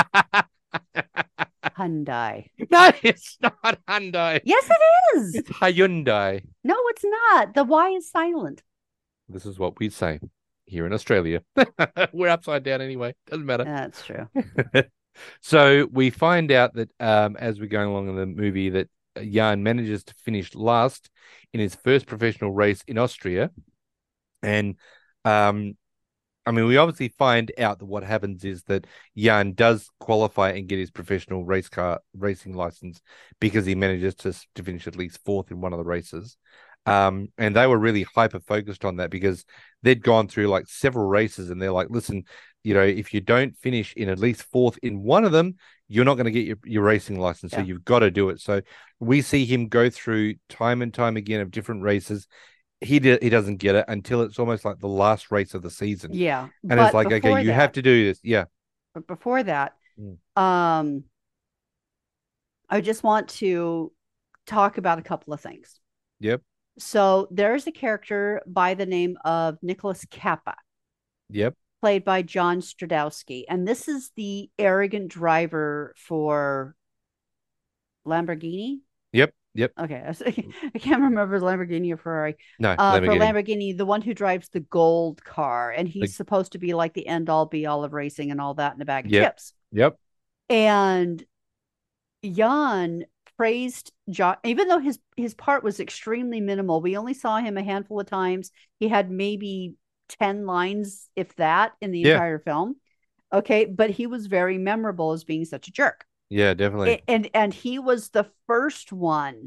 Hyundai. No, it's not Hyundai. Yes, it is. It's Hyundai. No, it's not. The Y is silent. This is what we say here in Australia. We're upside down anyway. Doesn't matter. That's true. So we find out that as we're going along in the movie that Jan manages to finish last in his first professional race in Austria. And I mean, we obviously find out that what happens is that Jan does qualify and get his professional race car racing license because he manages to finish at least fourth in one of the races. And they were really hyper focused on that because they'd gone through like several races and they're like, listen, if you don't finish in at least fourth in one of them, you're not going to get your racing license. So you've got to do it. So we see him go through time and time again of different races. He doesn't get it until it's almost like the last race of the season. Yeah. And it's like, okay, you have to do this. Yeah. But before that, I just want to talk about a couple of things. Yep. So there's a character by the name of Nicholas Kappa. Yep. Played by John Stradowski. And this is the arrogant driver for Lamborghini. Yep. Okay. I can't remember Lamborghini or Ferrari. No, Lamborghini. For Lamborghini, the one who drives the gold car. And he's supposed to be like the end all be all of racing and all that in a bag of chips. Yep. And Jan praised John, even though his part was extremely minimal. We only saw him a handful of times. He had maybe 10 lines, if that, in the entire film. Okay. But he was very memorable as being such a jerk. Yeah, definitely. And he was the first one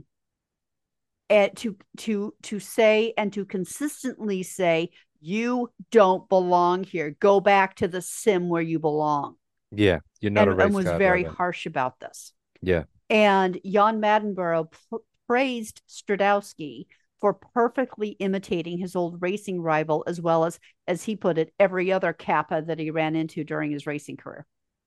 to say and to consistently say, you don't belong here. Go back to the sim where you belong. Yeah, you're not a race car driver. And was very harsh about this. Yeah. And Jan Mattenborough praised Stradowski for perfectly imitating his old racing rival, as well as he put it, every other Kappa that he ran into during his racing career.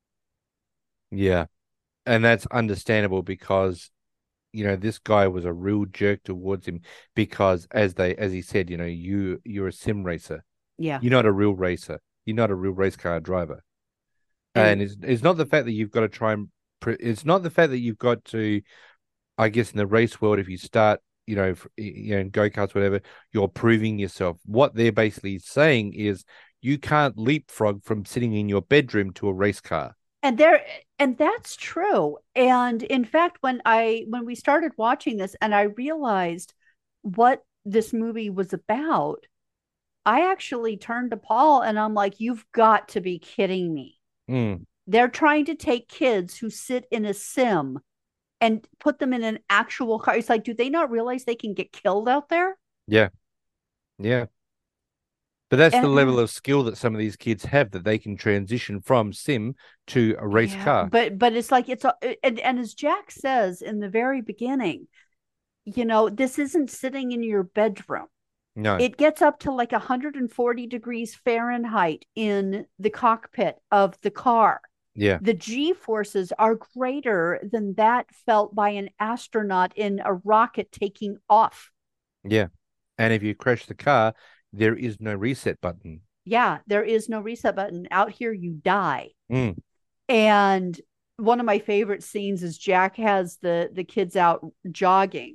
Yeah. And that's understandable because, this guy was a real jerk towards him because as he said, you're a sim racer. Yeah. You're not a real racer. You're not a real race car driver. And it's not the fact that you've got to try and it's not the fact that you've got to, I guess, in the race world, if you start, in go-karts, whatever, you're proving yourself. What they're basically saying is you can't leapfrog from sitting in your bedroom to a race car. And that's true. And in fact, when we started watching this and I realized what this movie was about, I actually turned to Paul and I'm like, you've got to be kidding me. They're trying to take kids who sit in a sim and put them in an actual car. It's like, do they not realize they can get killed out there? Yeah. Yeah. But that's the level of skill that some of these kids have, that they can transition from sim to a race car. But it's like, and as Jack says in the very beginning, this isn't sitting in your bedroom. No. It gets up to like 140 degrees Fahrenheit in the cockpit of the car. Yeah. The G forces are greater than that felt by an astronaut in a rocket taking off. Yeah. And if you crash the car, there is no reset button. Yeah, there is no reset button. Out here, you die. Mm. And one of my favorite scenes is Jack has the kids out jogging.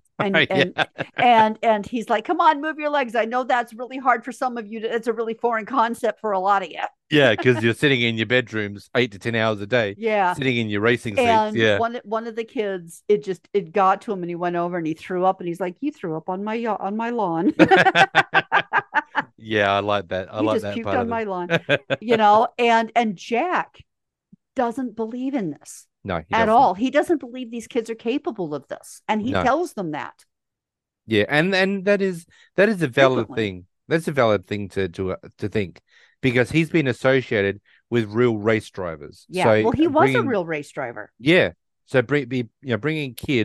And he's like, come on, move your legs. I know that's really hard for some of you. It's a really foreign concept for a lot of you. Yeah, because you're sitting in your bedrooms 8 to 10 hours a day. Yeah. Sitting in your racing seats. And yeah. one of the kids, it got to him and he went over and he threw up and he's like, you threw up on my lawn. Yeah, I like that. I like that puked part on my lawn. And Jack doesn't believe in this. No, at all. He doesn't believe these kids are capable of this, and he tells them that. Yeah, and that is a valid thing. That's a valid thing to think, because he's been associated with real race drivers. Yeah, so well, he was a real race driver. Yeah, so bringing kids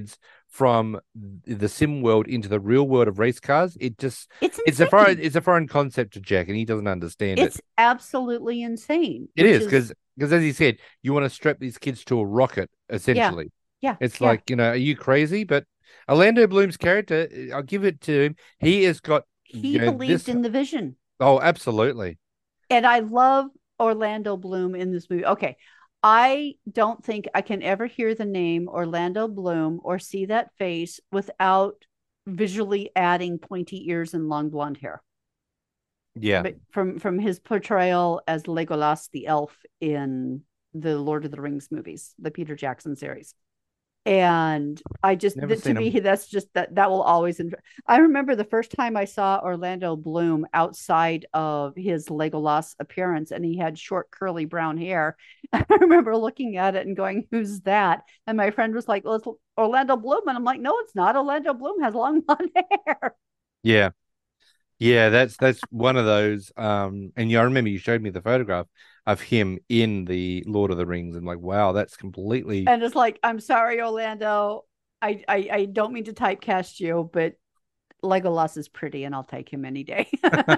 from the sim world into the real world of race cars. It's it's insane. a foreign concept to Jack, and he doesn't understand It's it. absolutely insane. It is because as he said, you want to strap these kids to a rocket, Yeah, essentially. yeah, It's yeah. like, are you crazy? But Orlando Bloom's character, I'll give it to him. He has got, He believed this. in the vision. Oh, absolutely. And I love Orlando Bloom in this movie. Okay. I don't think I can ever hear the name Orlando Bloom or see that face without visually adding pointy ears and long blonde hair. Yeah. But from his portrayal as Legolas the elf in the Lord of the Rings movies, the Peter Jackson series. And I just, Never to seen me, him. that's just that will always. I remember the first time I saw Orlando Bloom outside of his Legolas appearance, and he had short, curly brown hair. I remember looking at it and going, "Who's that?" And my friend was like, "Well, it's Orlando Bloom," and I'm like, "No, it's not. Orlando Bloom has long blonde hair." Yeah. Yeah, that's one of those. And I remember you showed me the photograph of him in the Lord of the Rings, and like, wow, that's completely. And it's like, I'm sorry, Orlando. I don't mean to typecast you, but Legolas is pretty and I'll take him any day.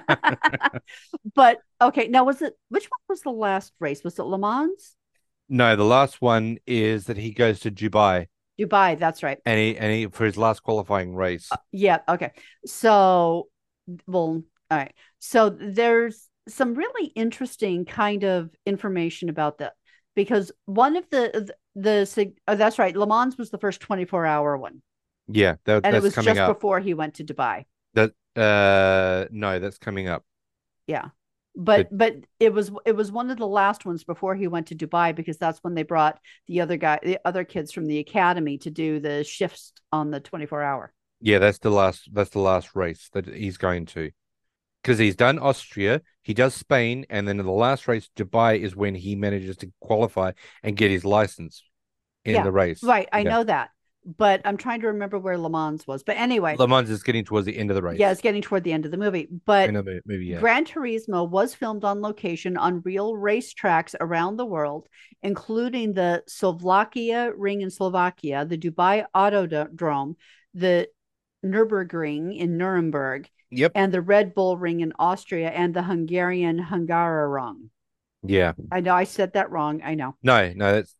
But okay, now which one was the last race? Was it Le Mans? No, the last one is that he goes to Dubai, Dubai, that's right. and he for his last qualifying race. Yeah, okay. So, well, all right. So there's some really interesting kind of information about that because one of that's right, Le Mans was the first 24-hour one. Yeah, And it that's was coming just up. before he went to Dubai. That no, that's coming up. Yeah. But it was one of the last ones before he went to Dubai because that's when they brought the other kids from the academy to do the shifts on the 24-hour. Yeah, that's the last race that he's going to. Because he's done Austria, he does Spain, and then in the last race, Dubai is when he manages to qualify and get his license in the race. Right. I know that. But I'm trying to remember where Le Mans was. But anyway, Le Mans is getting towards the end of the race. Yeah, it's getting toward the end of the movie. But movie, yeah. Gran Turismo was filmed on location on real racetracks around the world, including the Slovakia Ring in Slovakia, the Dubai Autodrome, the Nürburgring in Nuremberg, yep, and the Red Bull Ring in Austria, and the Hungarian Hungaroring. Yeah. I know I said that wrong. I know. No, that's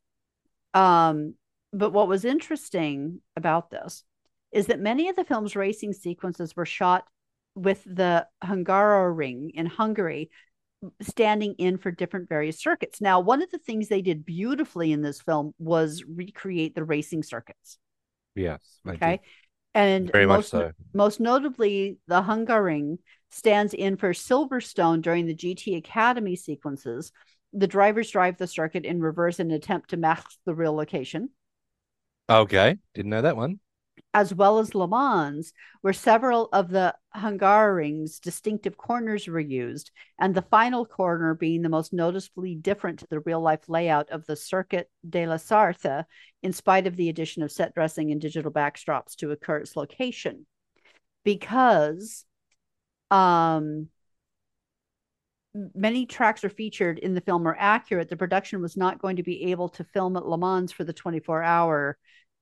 but what was interesting about this is that many of the film's racing sequences were shot with the Hungaroring in Hungary standing in for different various circuits. Now, one of the things they did beautifully in this film was recreate the racing circuits. Yes. Okay. And very much so. Most notably, the Hungaroring stands in for Silverstone during the GT Academy sequences. The drivers drive the circuit in reverse in an attempt to match the real location. Okay. Didn't know that one. As well as Le Mans, where several of the Hungaroring's distinctive corners were used, and the final corner being the most noticeably different to the real-life layout of the Circuit de la Sarthe, in spite of the addition of set dressing and digital backdrops to occur its location. Because many tracks are featured in the film are accurate, the production was not going to be able to film at Le Mans for the 24-hour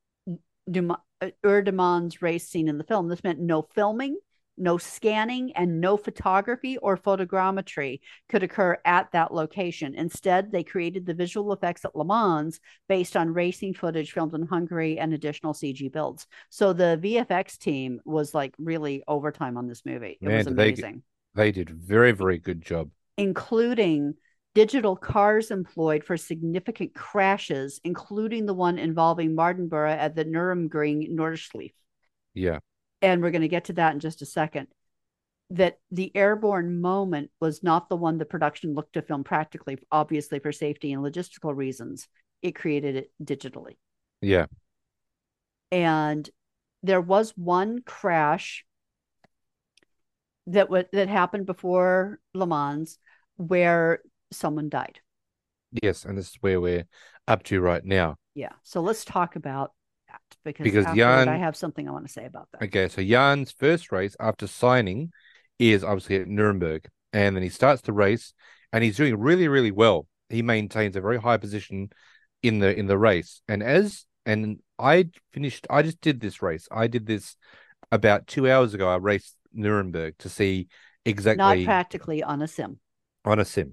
de Mans race scene in the film. This meant no filming, no scanning, and no photography or photogrammetry could occur at that location. Instead, they created the visual effects at Le Mans based on racing footage filmed in Hungary and additional CG builds. So the VFX team was like really overtime on this movie. It was amazing. They did very, very good job. Including digital cars employed for significant crashes, including the one involving Mardenborough at the Nürburgring Nordschleife. Yeah. And we're going to get to that in just a second. That the airborne moment was not the one the production looked to film practically, obviously for safety and logistical reasons. It created it digitally. Yeah. And there was one crash that happened before Le Mans where someone died. Yes, and this is where we're up to right now. Yeah. So let's talk about that because Jan, I have something I want to say about that. Okay, so Jan's first race after signing is obviously at Nuremberg, and then he starts the race, and he's doing really, really well. He maintains a very high position in the race, and as and I just did this race. I did this about 2 hours ago. I raced Nuremberg to see Not exactly practically on a sim. on a sim.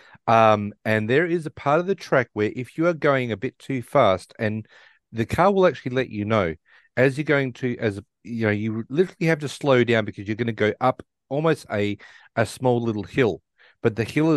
And there is a part of the track where if you are going a bit too fast, and the car will actually let you know as you're going to, as you know, you literally have to slow down because you're going to go up almost a small little hill, but the hill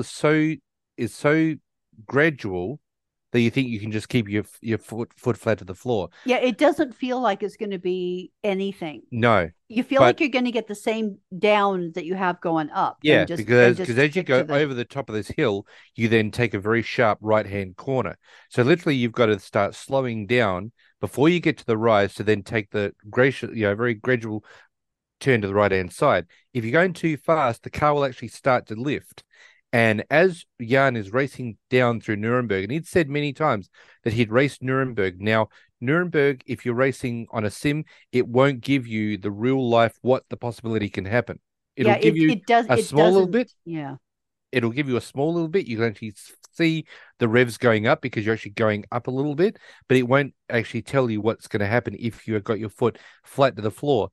is so gradual that you think you can just keep your foot flat to the floor. Yeah, it doesn't feel like it's going to be anything. No, You feel but like you're going to get the same down that you have going up. yeah, and just because as you stick go to the- over the top of this hill, you then take a very sharp right-hand corner. So literally, you've got to start slowing down before you get to the rise to then take the very gradual turn to the right-hand side. If you're going too fast, the car will actually start to lift. And as Jan is racing down through Nuremberg, and he'd said many times that he'd raced Nuremberg. Now, Nuremberg, if you're racing on a sim, it won't give you the real life what the possibility can happen. It'll give you a small little bit. Yeah. It'll give you a small little bit. You can actually see the revs going up because you're actually going up a little bit, but it won't actually tell you what's going to happen if you've got your foot flat to the floor.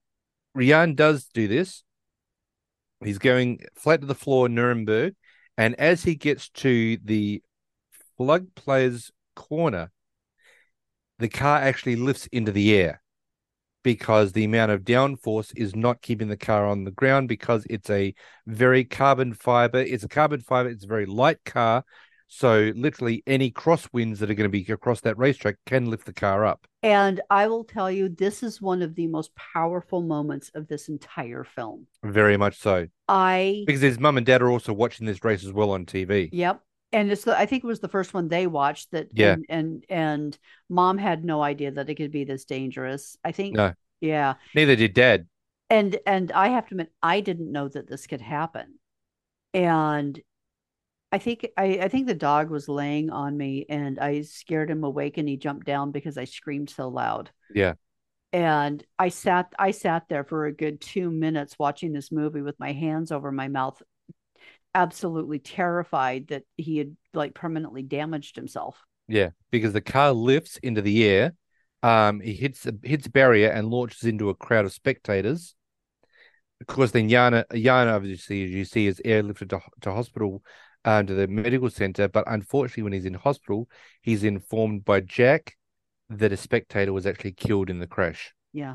Jan does do this. He's going flat to the floor in Nuremberg, and as he gets to the plug player's corner, the car actually lifts into the air because the amount of downforce is not keeping the car on the ground because it's a very carbon fiber. It's a carbon fiber. It's a very light car. So literally any crosswinds that are going to be across that racetrack can lift the car up. And I will tell you, this is one of the most powerful moments of this entire film. Very much so. Because his mum and dad are also watching this race as well on TV. Yep. And I think it was the first one they watched that. Yeah. And mom had no idea that it could be this dangerous. I think. No. Yeah. Neither did dad. And I have to admit, I didn't know that this could happen. And I think the dog was laying on me and I scared him awake and he jumped down because I screamed so loud. Yeah. And I sat there for a good 2 minutes watching this movie with my hands over my mouth, absolutely terrified that he had like permanently damaged himself. Yeah, because the car lifts into the air. He hits a barrier and launches into a crowd of spectators. Of course, then Yana obviously, as you see, is airlifted to hospital, to the medical center. But unfortunately, when he's in hospital, he's informed by Jack that a spectator was actually killed in the crash. Yeah.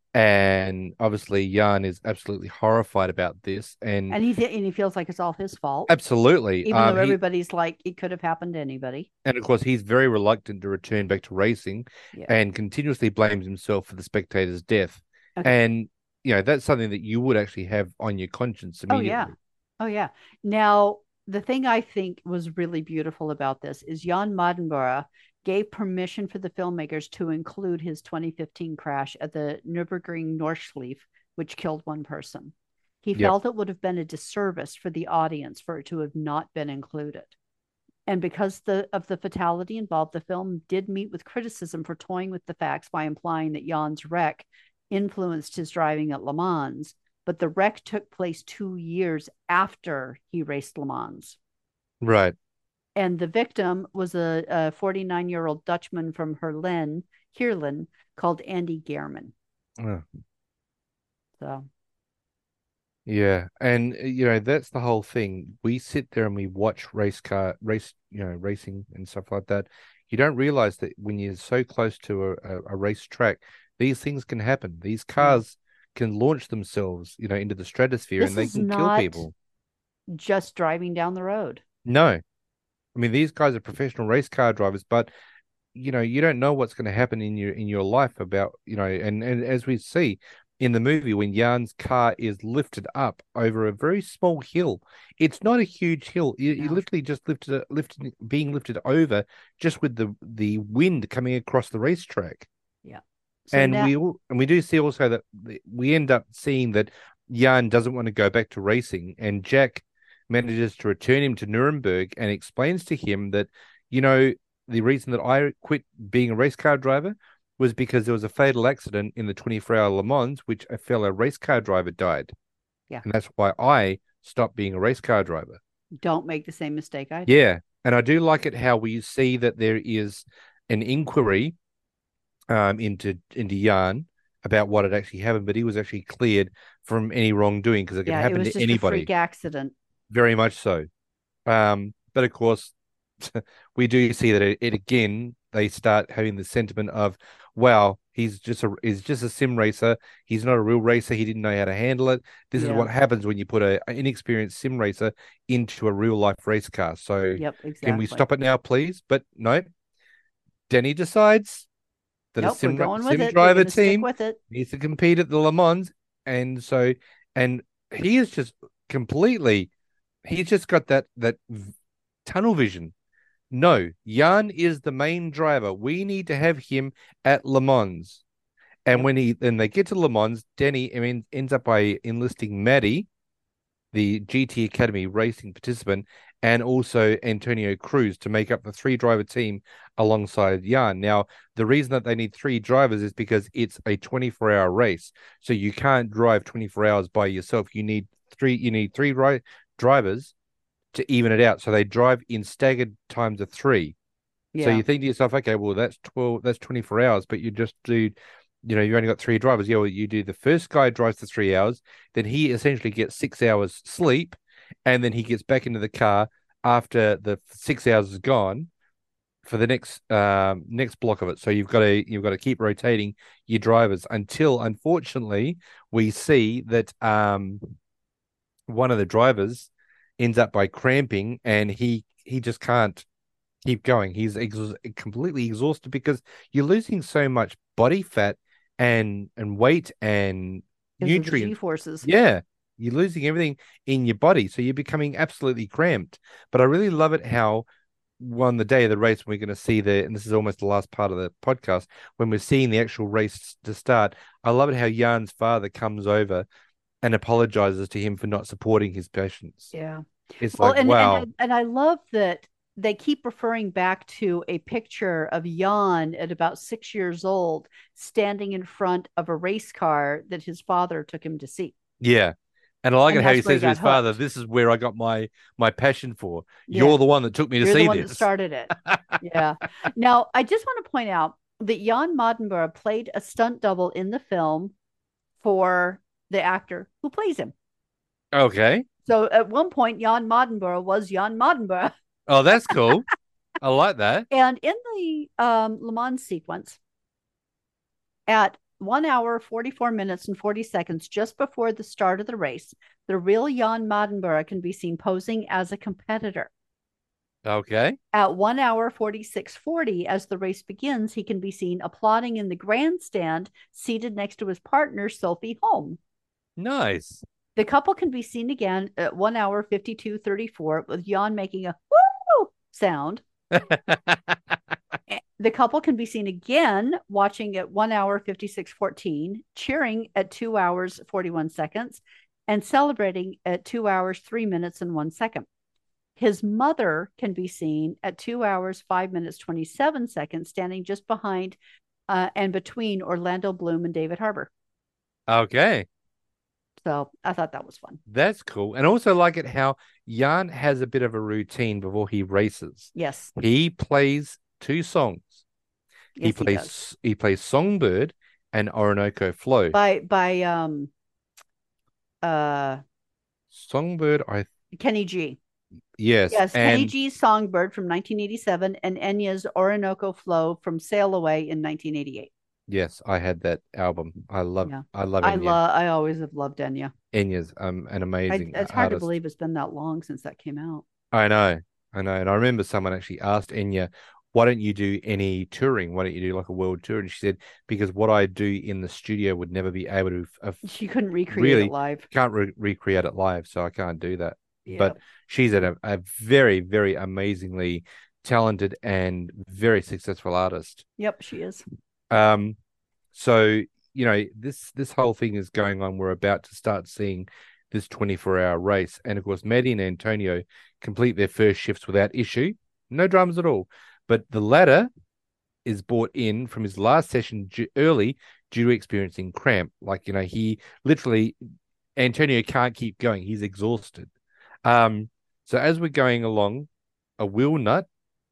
And obviously, Jan is absolutely horrified about this, and he feels like it's all his fault. Absolutely, even though everybody's like it could have happened to anybody. And of course, he's very reluctant to return back to racing, and continuously blames himself for the spectator's death. Okay. And that's something that you would actually have on your conscience immediately. Oh yeah. Now, the thing I think was really beautiful about this is Jan Mardenborough gave permission for the filmmakers to include his 2015 crash at the Nürburgring Nordschleife, which killed one person. He felt it would have been a disservice for the audience for it to have not been included. And because of the fatality involved, the film did meet with criticism for toying with the facts by implying that Jan's wreck influenced his driving at Le Mans, but the wreck took place 2 years after he raced Le Mans. Right. And the victim was a 49-year-old Dutchman from Heerlen called Andy Gehrman. Oh. So. Yeah, and that's the whole thing. We sit there and we watch racing and stuff like that. You don't realize that when you're so close to a racetrack, these things can happen. These cars can launch themselves, into the stratosphere, and they can kill people. Just driving down the road. No. I mean, these guys are professional race car drivers, but you don't know what's going to happen in your life about, and as we see in the movie, when Jan's car is lifted up over a very small hill, it's not a huge hill. You literally just being lifted over just with the wind coming across the racetrack. Yeah. So we do see also that we end up seeing that Jan doesn't want to go back to racing, and Jack manages to return him to Nuremberg and explains to him that, the reason that I quit being a race car driver was because there was a fatal accident in the 24-hour Le Mans, which a fellow race car driver died. Yeah. And that's why I stopped being a race car driver. Don't make the same mistake I did. Yeah. And I do like it how we see that there is an inquiry into Jan about what had actually happened, but he was actually cleared from any wrongdoing because it could Yeah, it happen was to just a anybody. freak accident. Very much so. But of course, we do see that it again. They start having the sentiment of, "Wow, he's just a sim racer. He's not a real racer. He didn't know how to handle it. This is Yeah. what happens when you put an inexperienced sim racer into a real life race car." So, Yep, can we exactly. stop it now, please? But no, Denny decides that a Nope, we're going with sim it. We're driver going to stick team with it. needs to compete at the Le Mans, and so and he is just completely. He's just got that tunnel vision. No, Jan is the main driver. We need to have him at Le Mans. And Yep. when they get to Le Mans, Denny, I mean, ends up by enlisting Maddie, the GT Academy racing participant, and also Antonio Cruz to make up the three driver team alongside Jan. Now, the reason that they need three drivers is because it's a 24-hour race. So you can't drive 24 hours by yourself. You need three drivers to even it out. So they drive in staggered times of three. So Yeah. you think to yourself, okay, well, that's 24 hours, but you just do, you only got three drivers. Yeah, well, you do the first guy drives the 3 hours, then he essentially gets 6 hours sleep, and then he gets back into the car after the 6 hours is gone for the next block of it. So you've got to keep rotating your drivers until unfortunately we see that one of the drivers ends up by cramping and he just can't keep going. He's completely exhausted because you're losing so much body fat and weight and Because of the nutrients. G-forces. Yeah, you're losing everything in your body, so you're becoming absolutely cramped. But I really love it how on the day of the race, we're going to see and this is almost the last part of the podcast, when we're seeing the actual race to start. I love it how Jan's father comes over and apologizes to him for not supporting his patients. Yeah. It's Well, like, wow. and I love that they keep referring back to a picture of Jan at about 6 years old, standing in front of a race car that his father took him to see. Yeah. And I like And it how he that's where he says to got his father, hooked. "This is where I got my passion for. Yeah. You're the one that took me to You're the see one that this." started it. Yeah. Now, I just want to point out that Jan Mardenborough played a stunt double in the film for the actor who plays him. Okay. So at one point, Jan Mardenborough was Jan Mardenborough. Oh, that's cool. I like that. And in the Le Mans sequence, at 1 hour, 44 minutes, and 40 seconds, just before the start of the race, the real Jan Mardenborough can be seen posing as a competitor. Okay. At 1 hour, 46:40, as the race begins, he can be seen applauding in the grandstand, seated next to his partner, Sophie Holm. Nice. The couple can be seen again at 1 hour, 52:34, with Jan making a woo sound. The couple can be seen again watching at 1 hour, 56:14, cheering at 2 hours, 41 seconds, and celebrating at 2 hours, 3 minutes, and 1 second. His mother can be seen at 2 hours, 5 minutes, 27 seconds, standing just behind and between Orlando Bloom and David Harbour. Okay. So I thought that was fun. That's cool. And also like it how Jan has a bit of a routine before he races. Yes. He plays two songs. Yes, he plays Songbird and Orinoco Flow. By Songbird, Kenny G. Yes. Yes, and Kenny G's Songbird from 1987 and Enya's Orinoco Flow from Sail Away in 1988. yes, I had that album. I love Enya. I always have loved Enya. Enya's an amazing It's hard to artist. believe it's been that long since that came out. I know. And I remember someone actually asked Enya, "Why don't you do any touring? Why don't you do like a world tour?" And she said, "Because what I do in the studio would never be able to." She couldn't recreate it live. Can't recreate it live, so I can't do that. Yeah. But she's a very, very amazingly talented and very successful artist. Yep, she is. So this whole thing is going on. We're about to start seeing this 24-hour race, and of course, Maddie and Antonio complete their first shifts without issue, no dramas at all. But the latter is brought in from his last session early due to experiencing cramp. Like he literally Antonio can't keep going; he's exhausted. So as we're going along, a wheel nut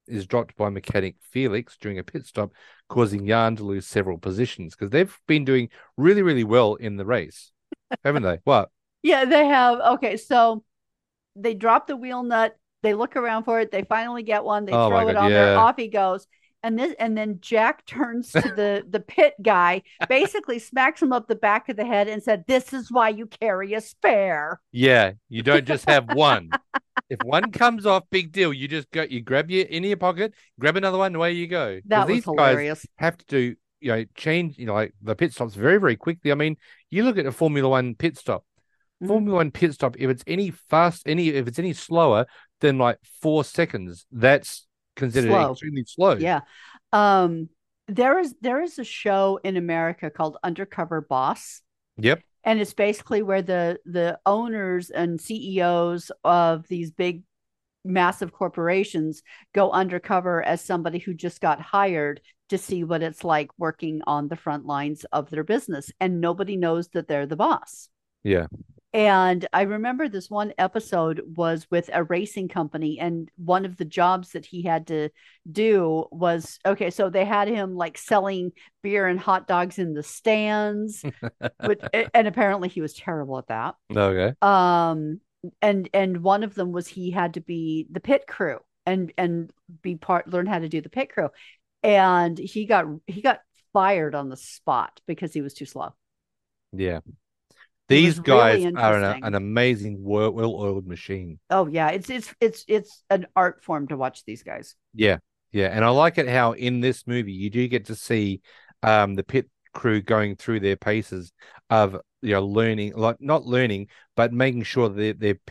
is dropped by mechanic Felix during a pit stop, causing Yarn to lose several positions because they've been doing really, really well in the race, haven't they? What? Yeah, they have. Okay, so they drop the wheel nut. They look around for it. They finally get one. They Oh my throw it God, on there. yeah. Off he goes. And then Jack turns to the pit guy, basically smacks him up the back of the head and said, "This is why you carry a spare." Yeah, you don't just have one. If one comes off, big deal. You just go, you grab your in your pocket, grab another one, and away you go. 'Cause That was these hilarious. guys have to do, change, like the pit stops very, very quickly. I mean, you look at a Formula One pit stop. Formula One pit stop, if it's if it's any slower than like 4 seconds, that's considered Slow. extremely slow. Yeah. There is a show in America called Undercover Boss. Yep. And it's basically where the owners and CEOs of these big massive corporations go undercover as somebody who just got hired to see what it's like working on the front lines of their business, and nobody knows that they're the boss. Yeah. And I remember this one episode was with a racing company, and one of the jobs that he had to do was, okay, so they had him like selling beer and hot dogs in the stands, and apparently he was terrible at that. Okay. And one of them was he had to be the pit crew and learn how to do the pit crew. And he got fired on the spot because he was too slow. Yeah. These guys really are an amazing, well-oiled machine. Oh yeah, it's an art form to watch these guys. Yeah, yeah, and I like it how in this movie you do get to see the pit crew going through their paces of learning, like not learning, but making sure that their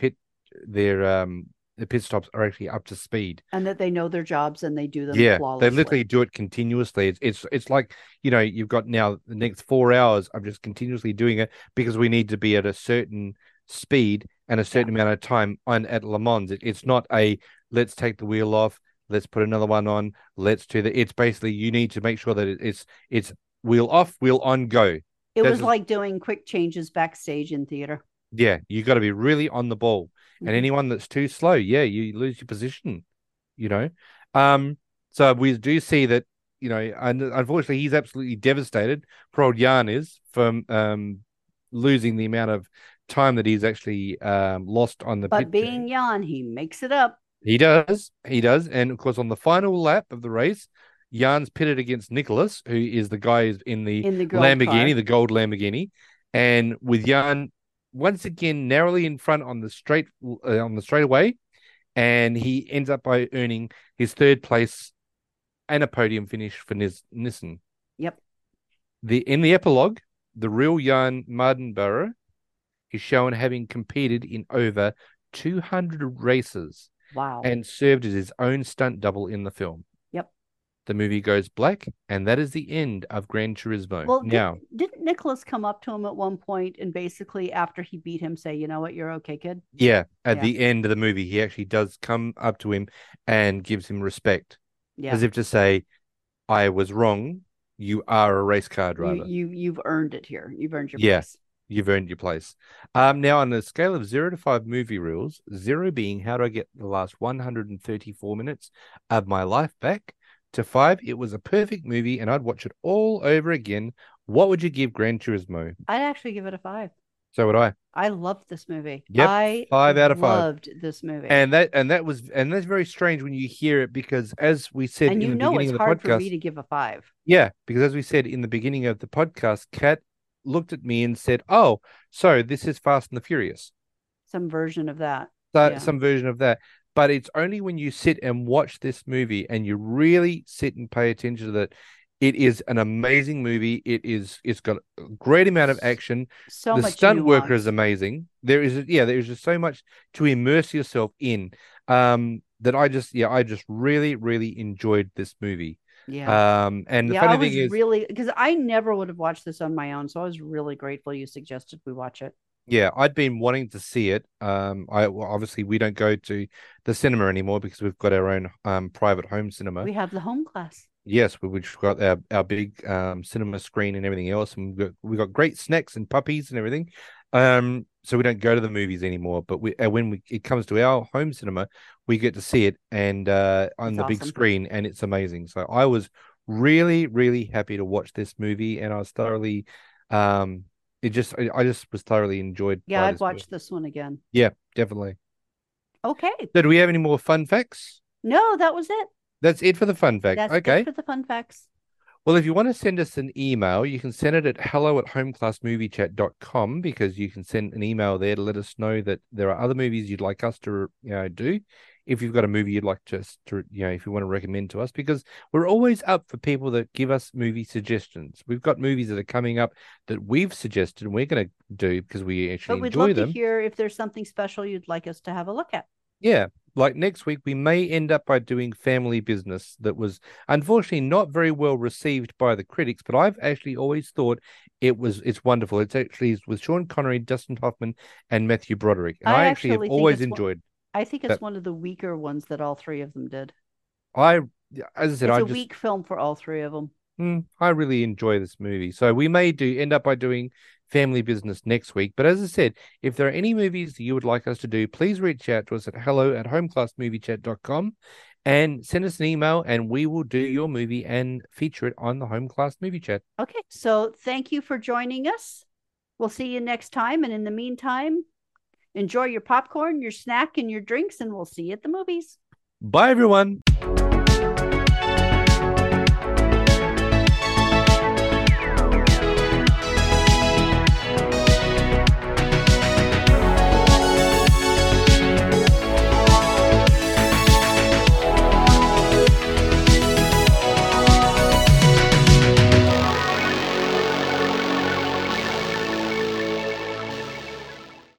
pit stops are actually up to speed and that they know their jobs and they do them They flawlessly. literally do it continuously. It's like, you've got now the next 4 hours of just continuously doing it because we need to be at a certain speed and a certain amount of time at Le Mans. It's not a let's take the wheel off, let's put another one on, it's basically you need to make sure that it's wheel off, wheel on, go. It was like doing quick changes backstage in theater. Yeah, you got to be really on the ball. And anyone that's too slow, you lose your position, So we do see that, and unfortunately he's absolutely devastated. Poor old Yarn is from losing the amount of time that he's actually lost on the pit. But being Yarn, he makes it up. He does. And of course, on the final lap of the race, Yarn's pitted against Nicholas, who is the guy who's in the Lamborghini, car. The gold Lamborghini. And with Yarn once again narrowly in front on the straightaway, and he ends up by earning his third place and a podium finish for Nissan. Yep. In the epilogue, the real Jan Mardenborough is shown having competed in over 200 races. Wow. And served as his own stunt double in the film. Yep. The movie goes black, and that is the end of Gran Turismo. Well, didn't Nicholas come up to him at one point and basically after he beat him say, "You know what, you're okay, kid"? Yeah, at the end of the movie, he actually does come up to him and gives him respect. Yeah. As if to say, I was wrong. You are a race car driver. You've earned it here. You've earned your place. You've earned your place. Now, on a scale of 0 to 5 movie rules, 0 being how do I get the last 134 minutes of my life back, to 5, it was a perfect movie and I'd watch it all over again. What would you give Gran Turismo? I'd actually give it a 5. So would I. I loved this movie. Yep, 5 out of 5. Loved this movie. And that's very strange when you hear it, because as we said in the beginning of the podcast, it's hard for me to give a 5. Yeah, because as we said in the beginning of the podcast, Kat looked at me and said, "Oh, so this is Fast and the Furious." Some version of that. Some version of that. But it's only when you sit and watch this movie and you really sit and pay attention to that. It is an amazing movie. It's got a great amount of action. So the much stunt nuance. worker is amazing. There is just so much to immerse yourself in. That I just really, really enjoyed this movie. Yeah. And the funny thing is, really, because I never would have watched this on my own, so I was really grateful you suggested we watch it. Yeah, I'd been wanting to see it. Obviously we don't go to the cinema anymore because we've got our own private home cinema. We have the home class. Yes, we've got our big cinema screen and everything else, and we got great snacks and puppies and everything. So we don't go to the movies anymore, but it comes to our home cinema, we get to see it and on the big awesome. screen, and it's amazing. So I was really, really happy to watch this movie, and I was thoroughly, I just was thoroughly enjoyed. Yeah, by I'd this watch movie. this one again. Yeah, definitely. Okay. So do we have any more fun facts? No, that was it. That's it for the fun fact. That's Okay. it for the fun facts. Well, if you want to send us an email, you can send it at hello@homeclassmoviechat.com, because you can send an email there to let us know that there are other movies you'd like us to, do. If you've got a movie you'd like to, if you want to recommend to us, because we're always up for people that give us movie suggestions. We've got movies that are coming up that we've suggested and we're going to do because we actually But we'd enjoy love them. to hear if there's something special you'd like us to have a look at. Yeah, like next week, we may end up by doing Family Business, that was unfortunately not very well received by the critics, but I've actually always thought it's wonderful. It's actually with Sean Connery, Dustin Hoffman, and Matthew Broderick. And I actually have think always it's enjoyed I think it's that. one of the weaker ones that all three of them did. As I said, It's a weak film for all three of them. I really enjoy this movie. So we may end up by doing Family Business next week. But as I said, if there are any movies that you would like us to do, please reach out to us at hello@homeclassmoviechat.com and send us an email, and we will do your movie and feature it on the Home Class Movie Chat. Okay, so thank you for joining us. We'll see you next time. And in the meantime, enjoy your popcorn, your snack, and your drinks, and we'll see you at the movies. Bye, everyone.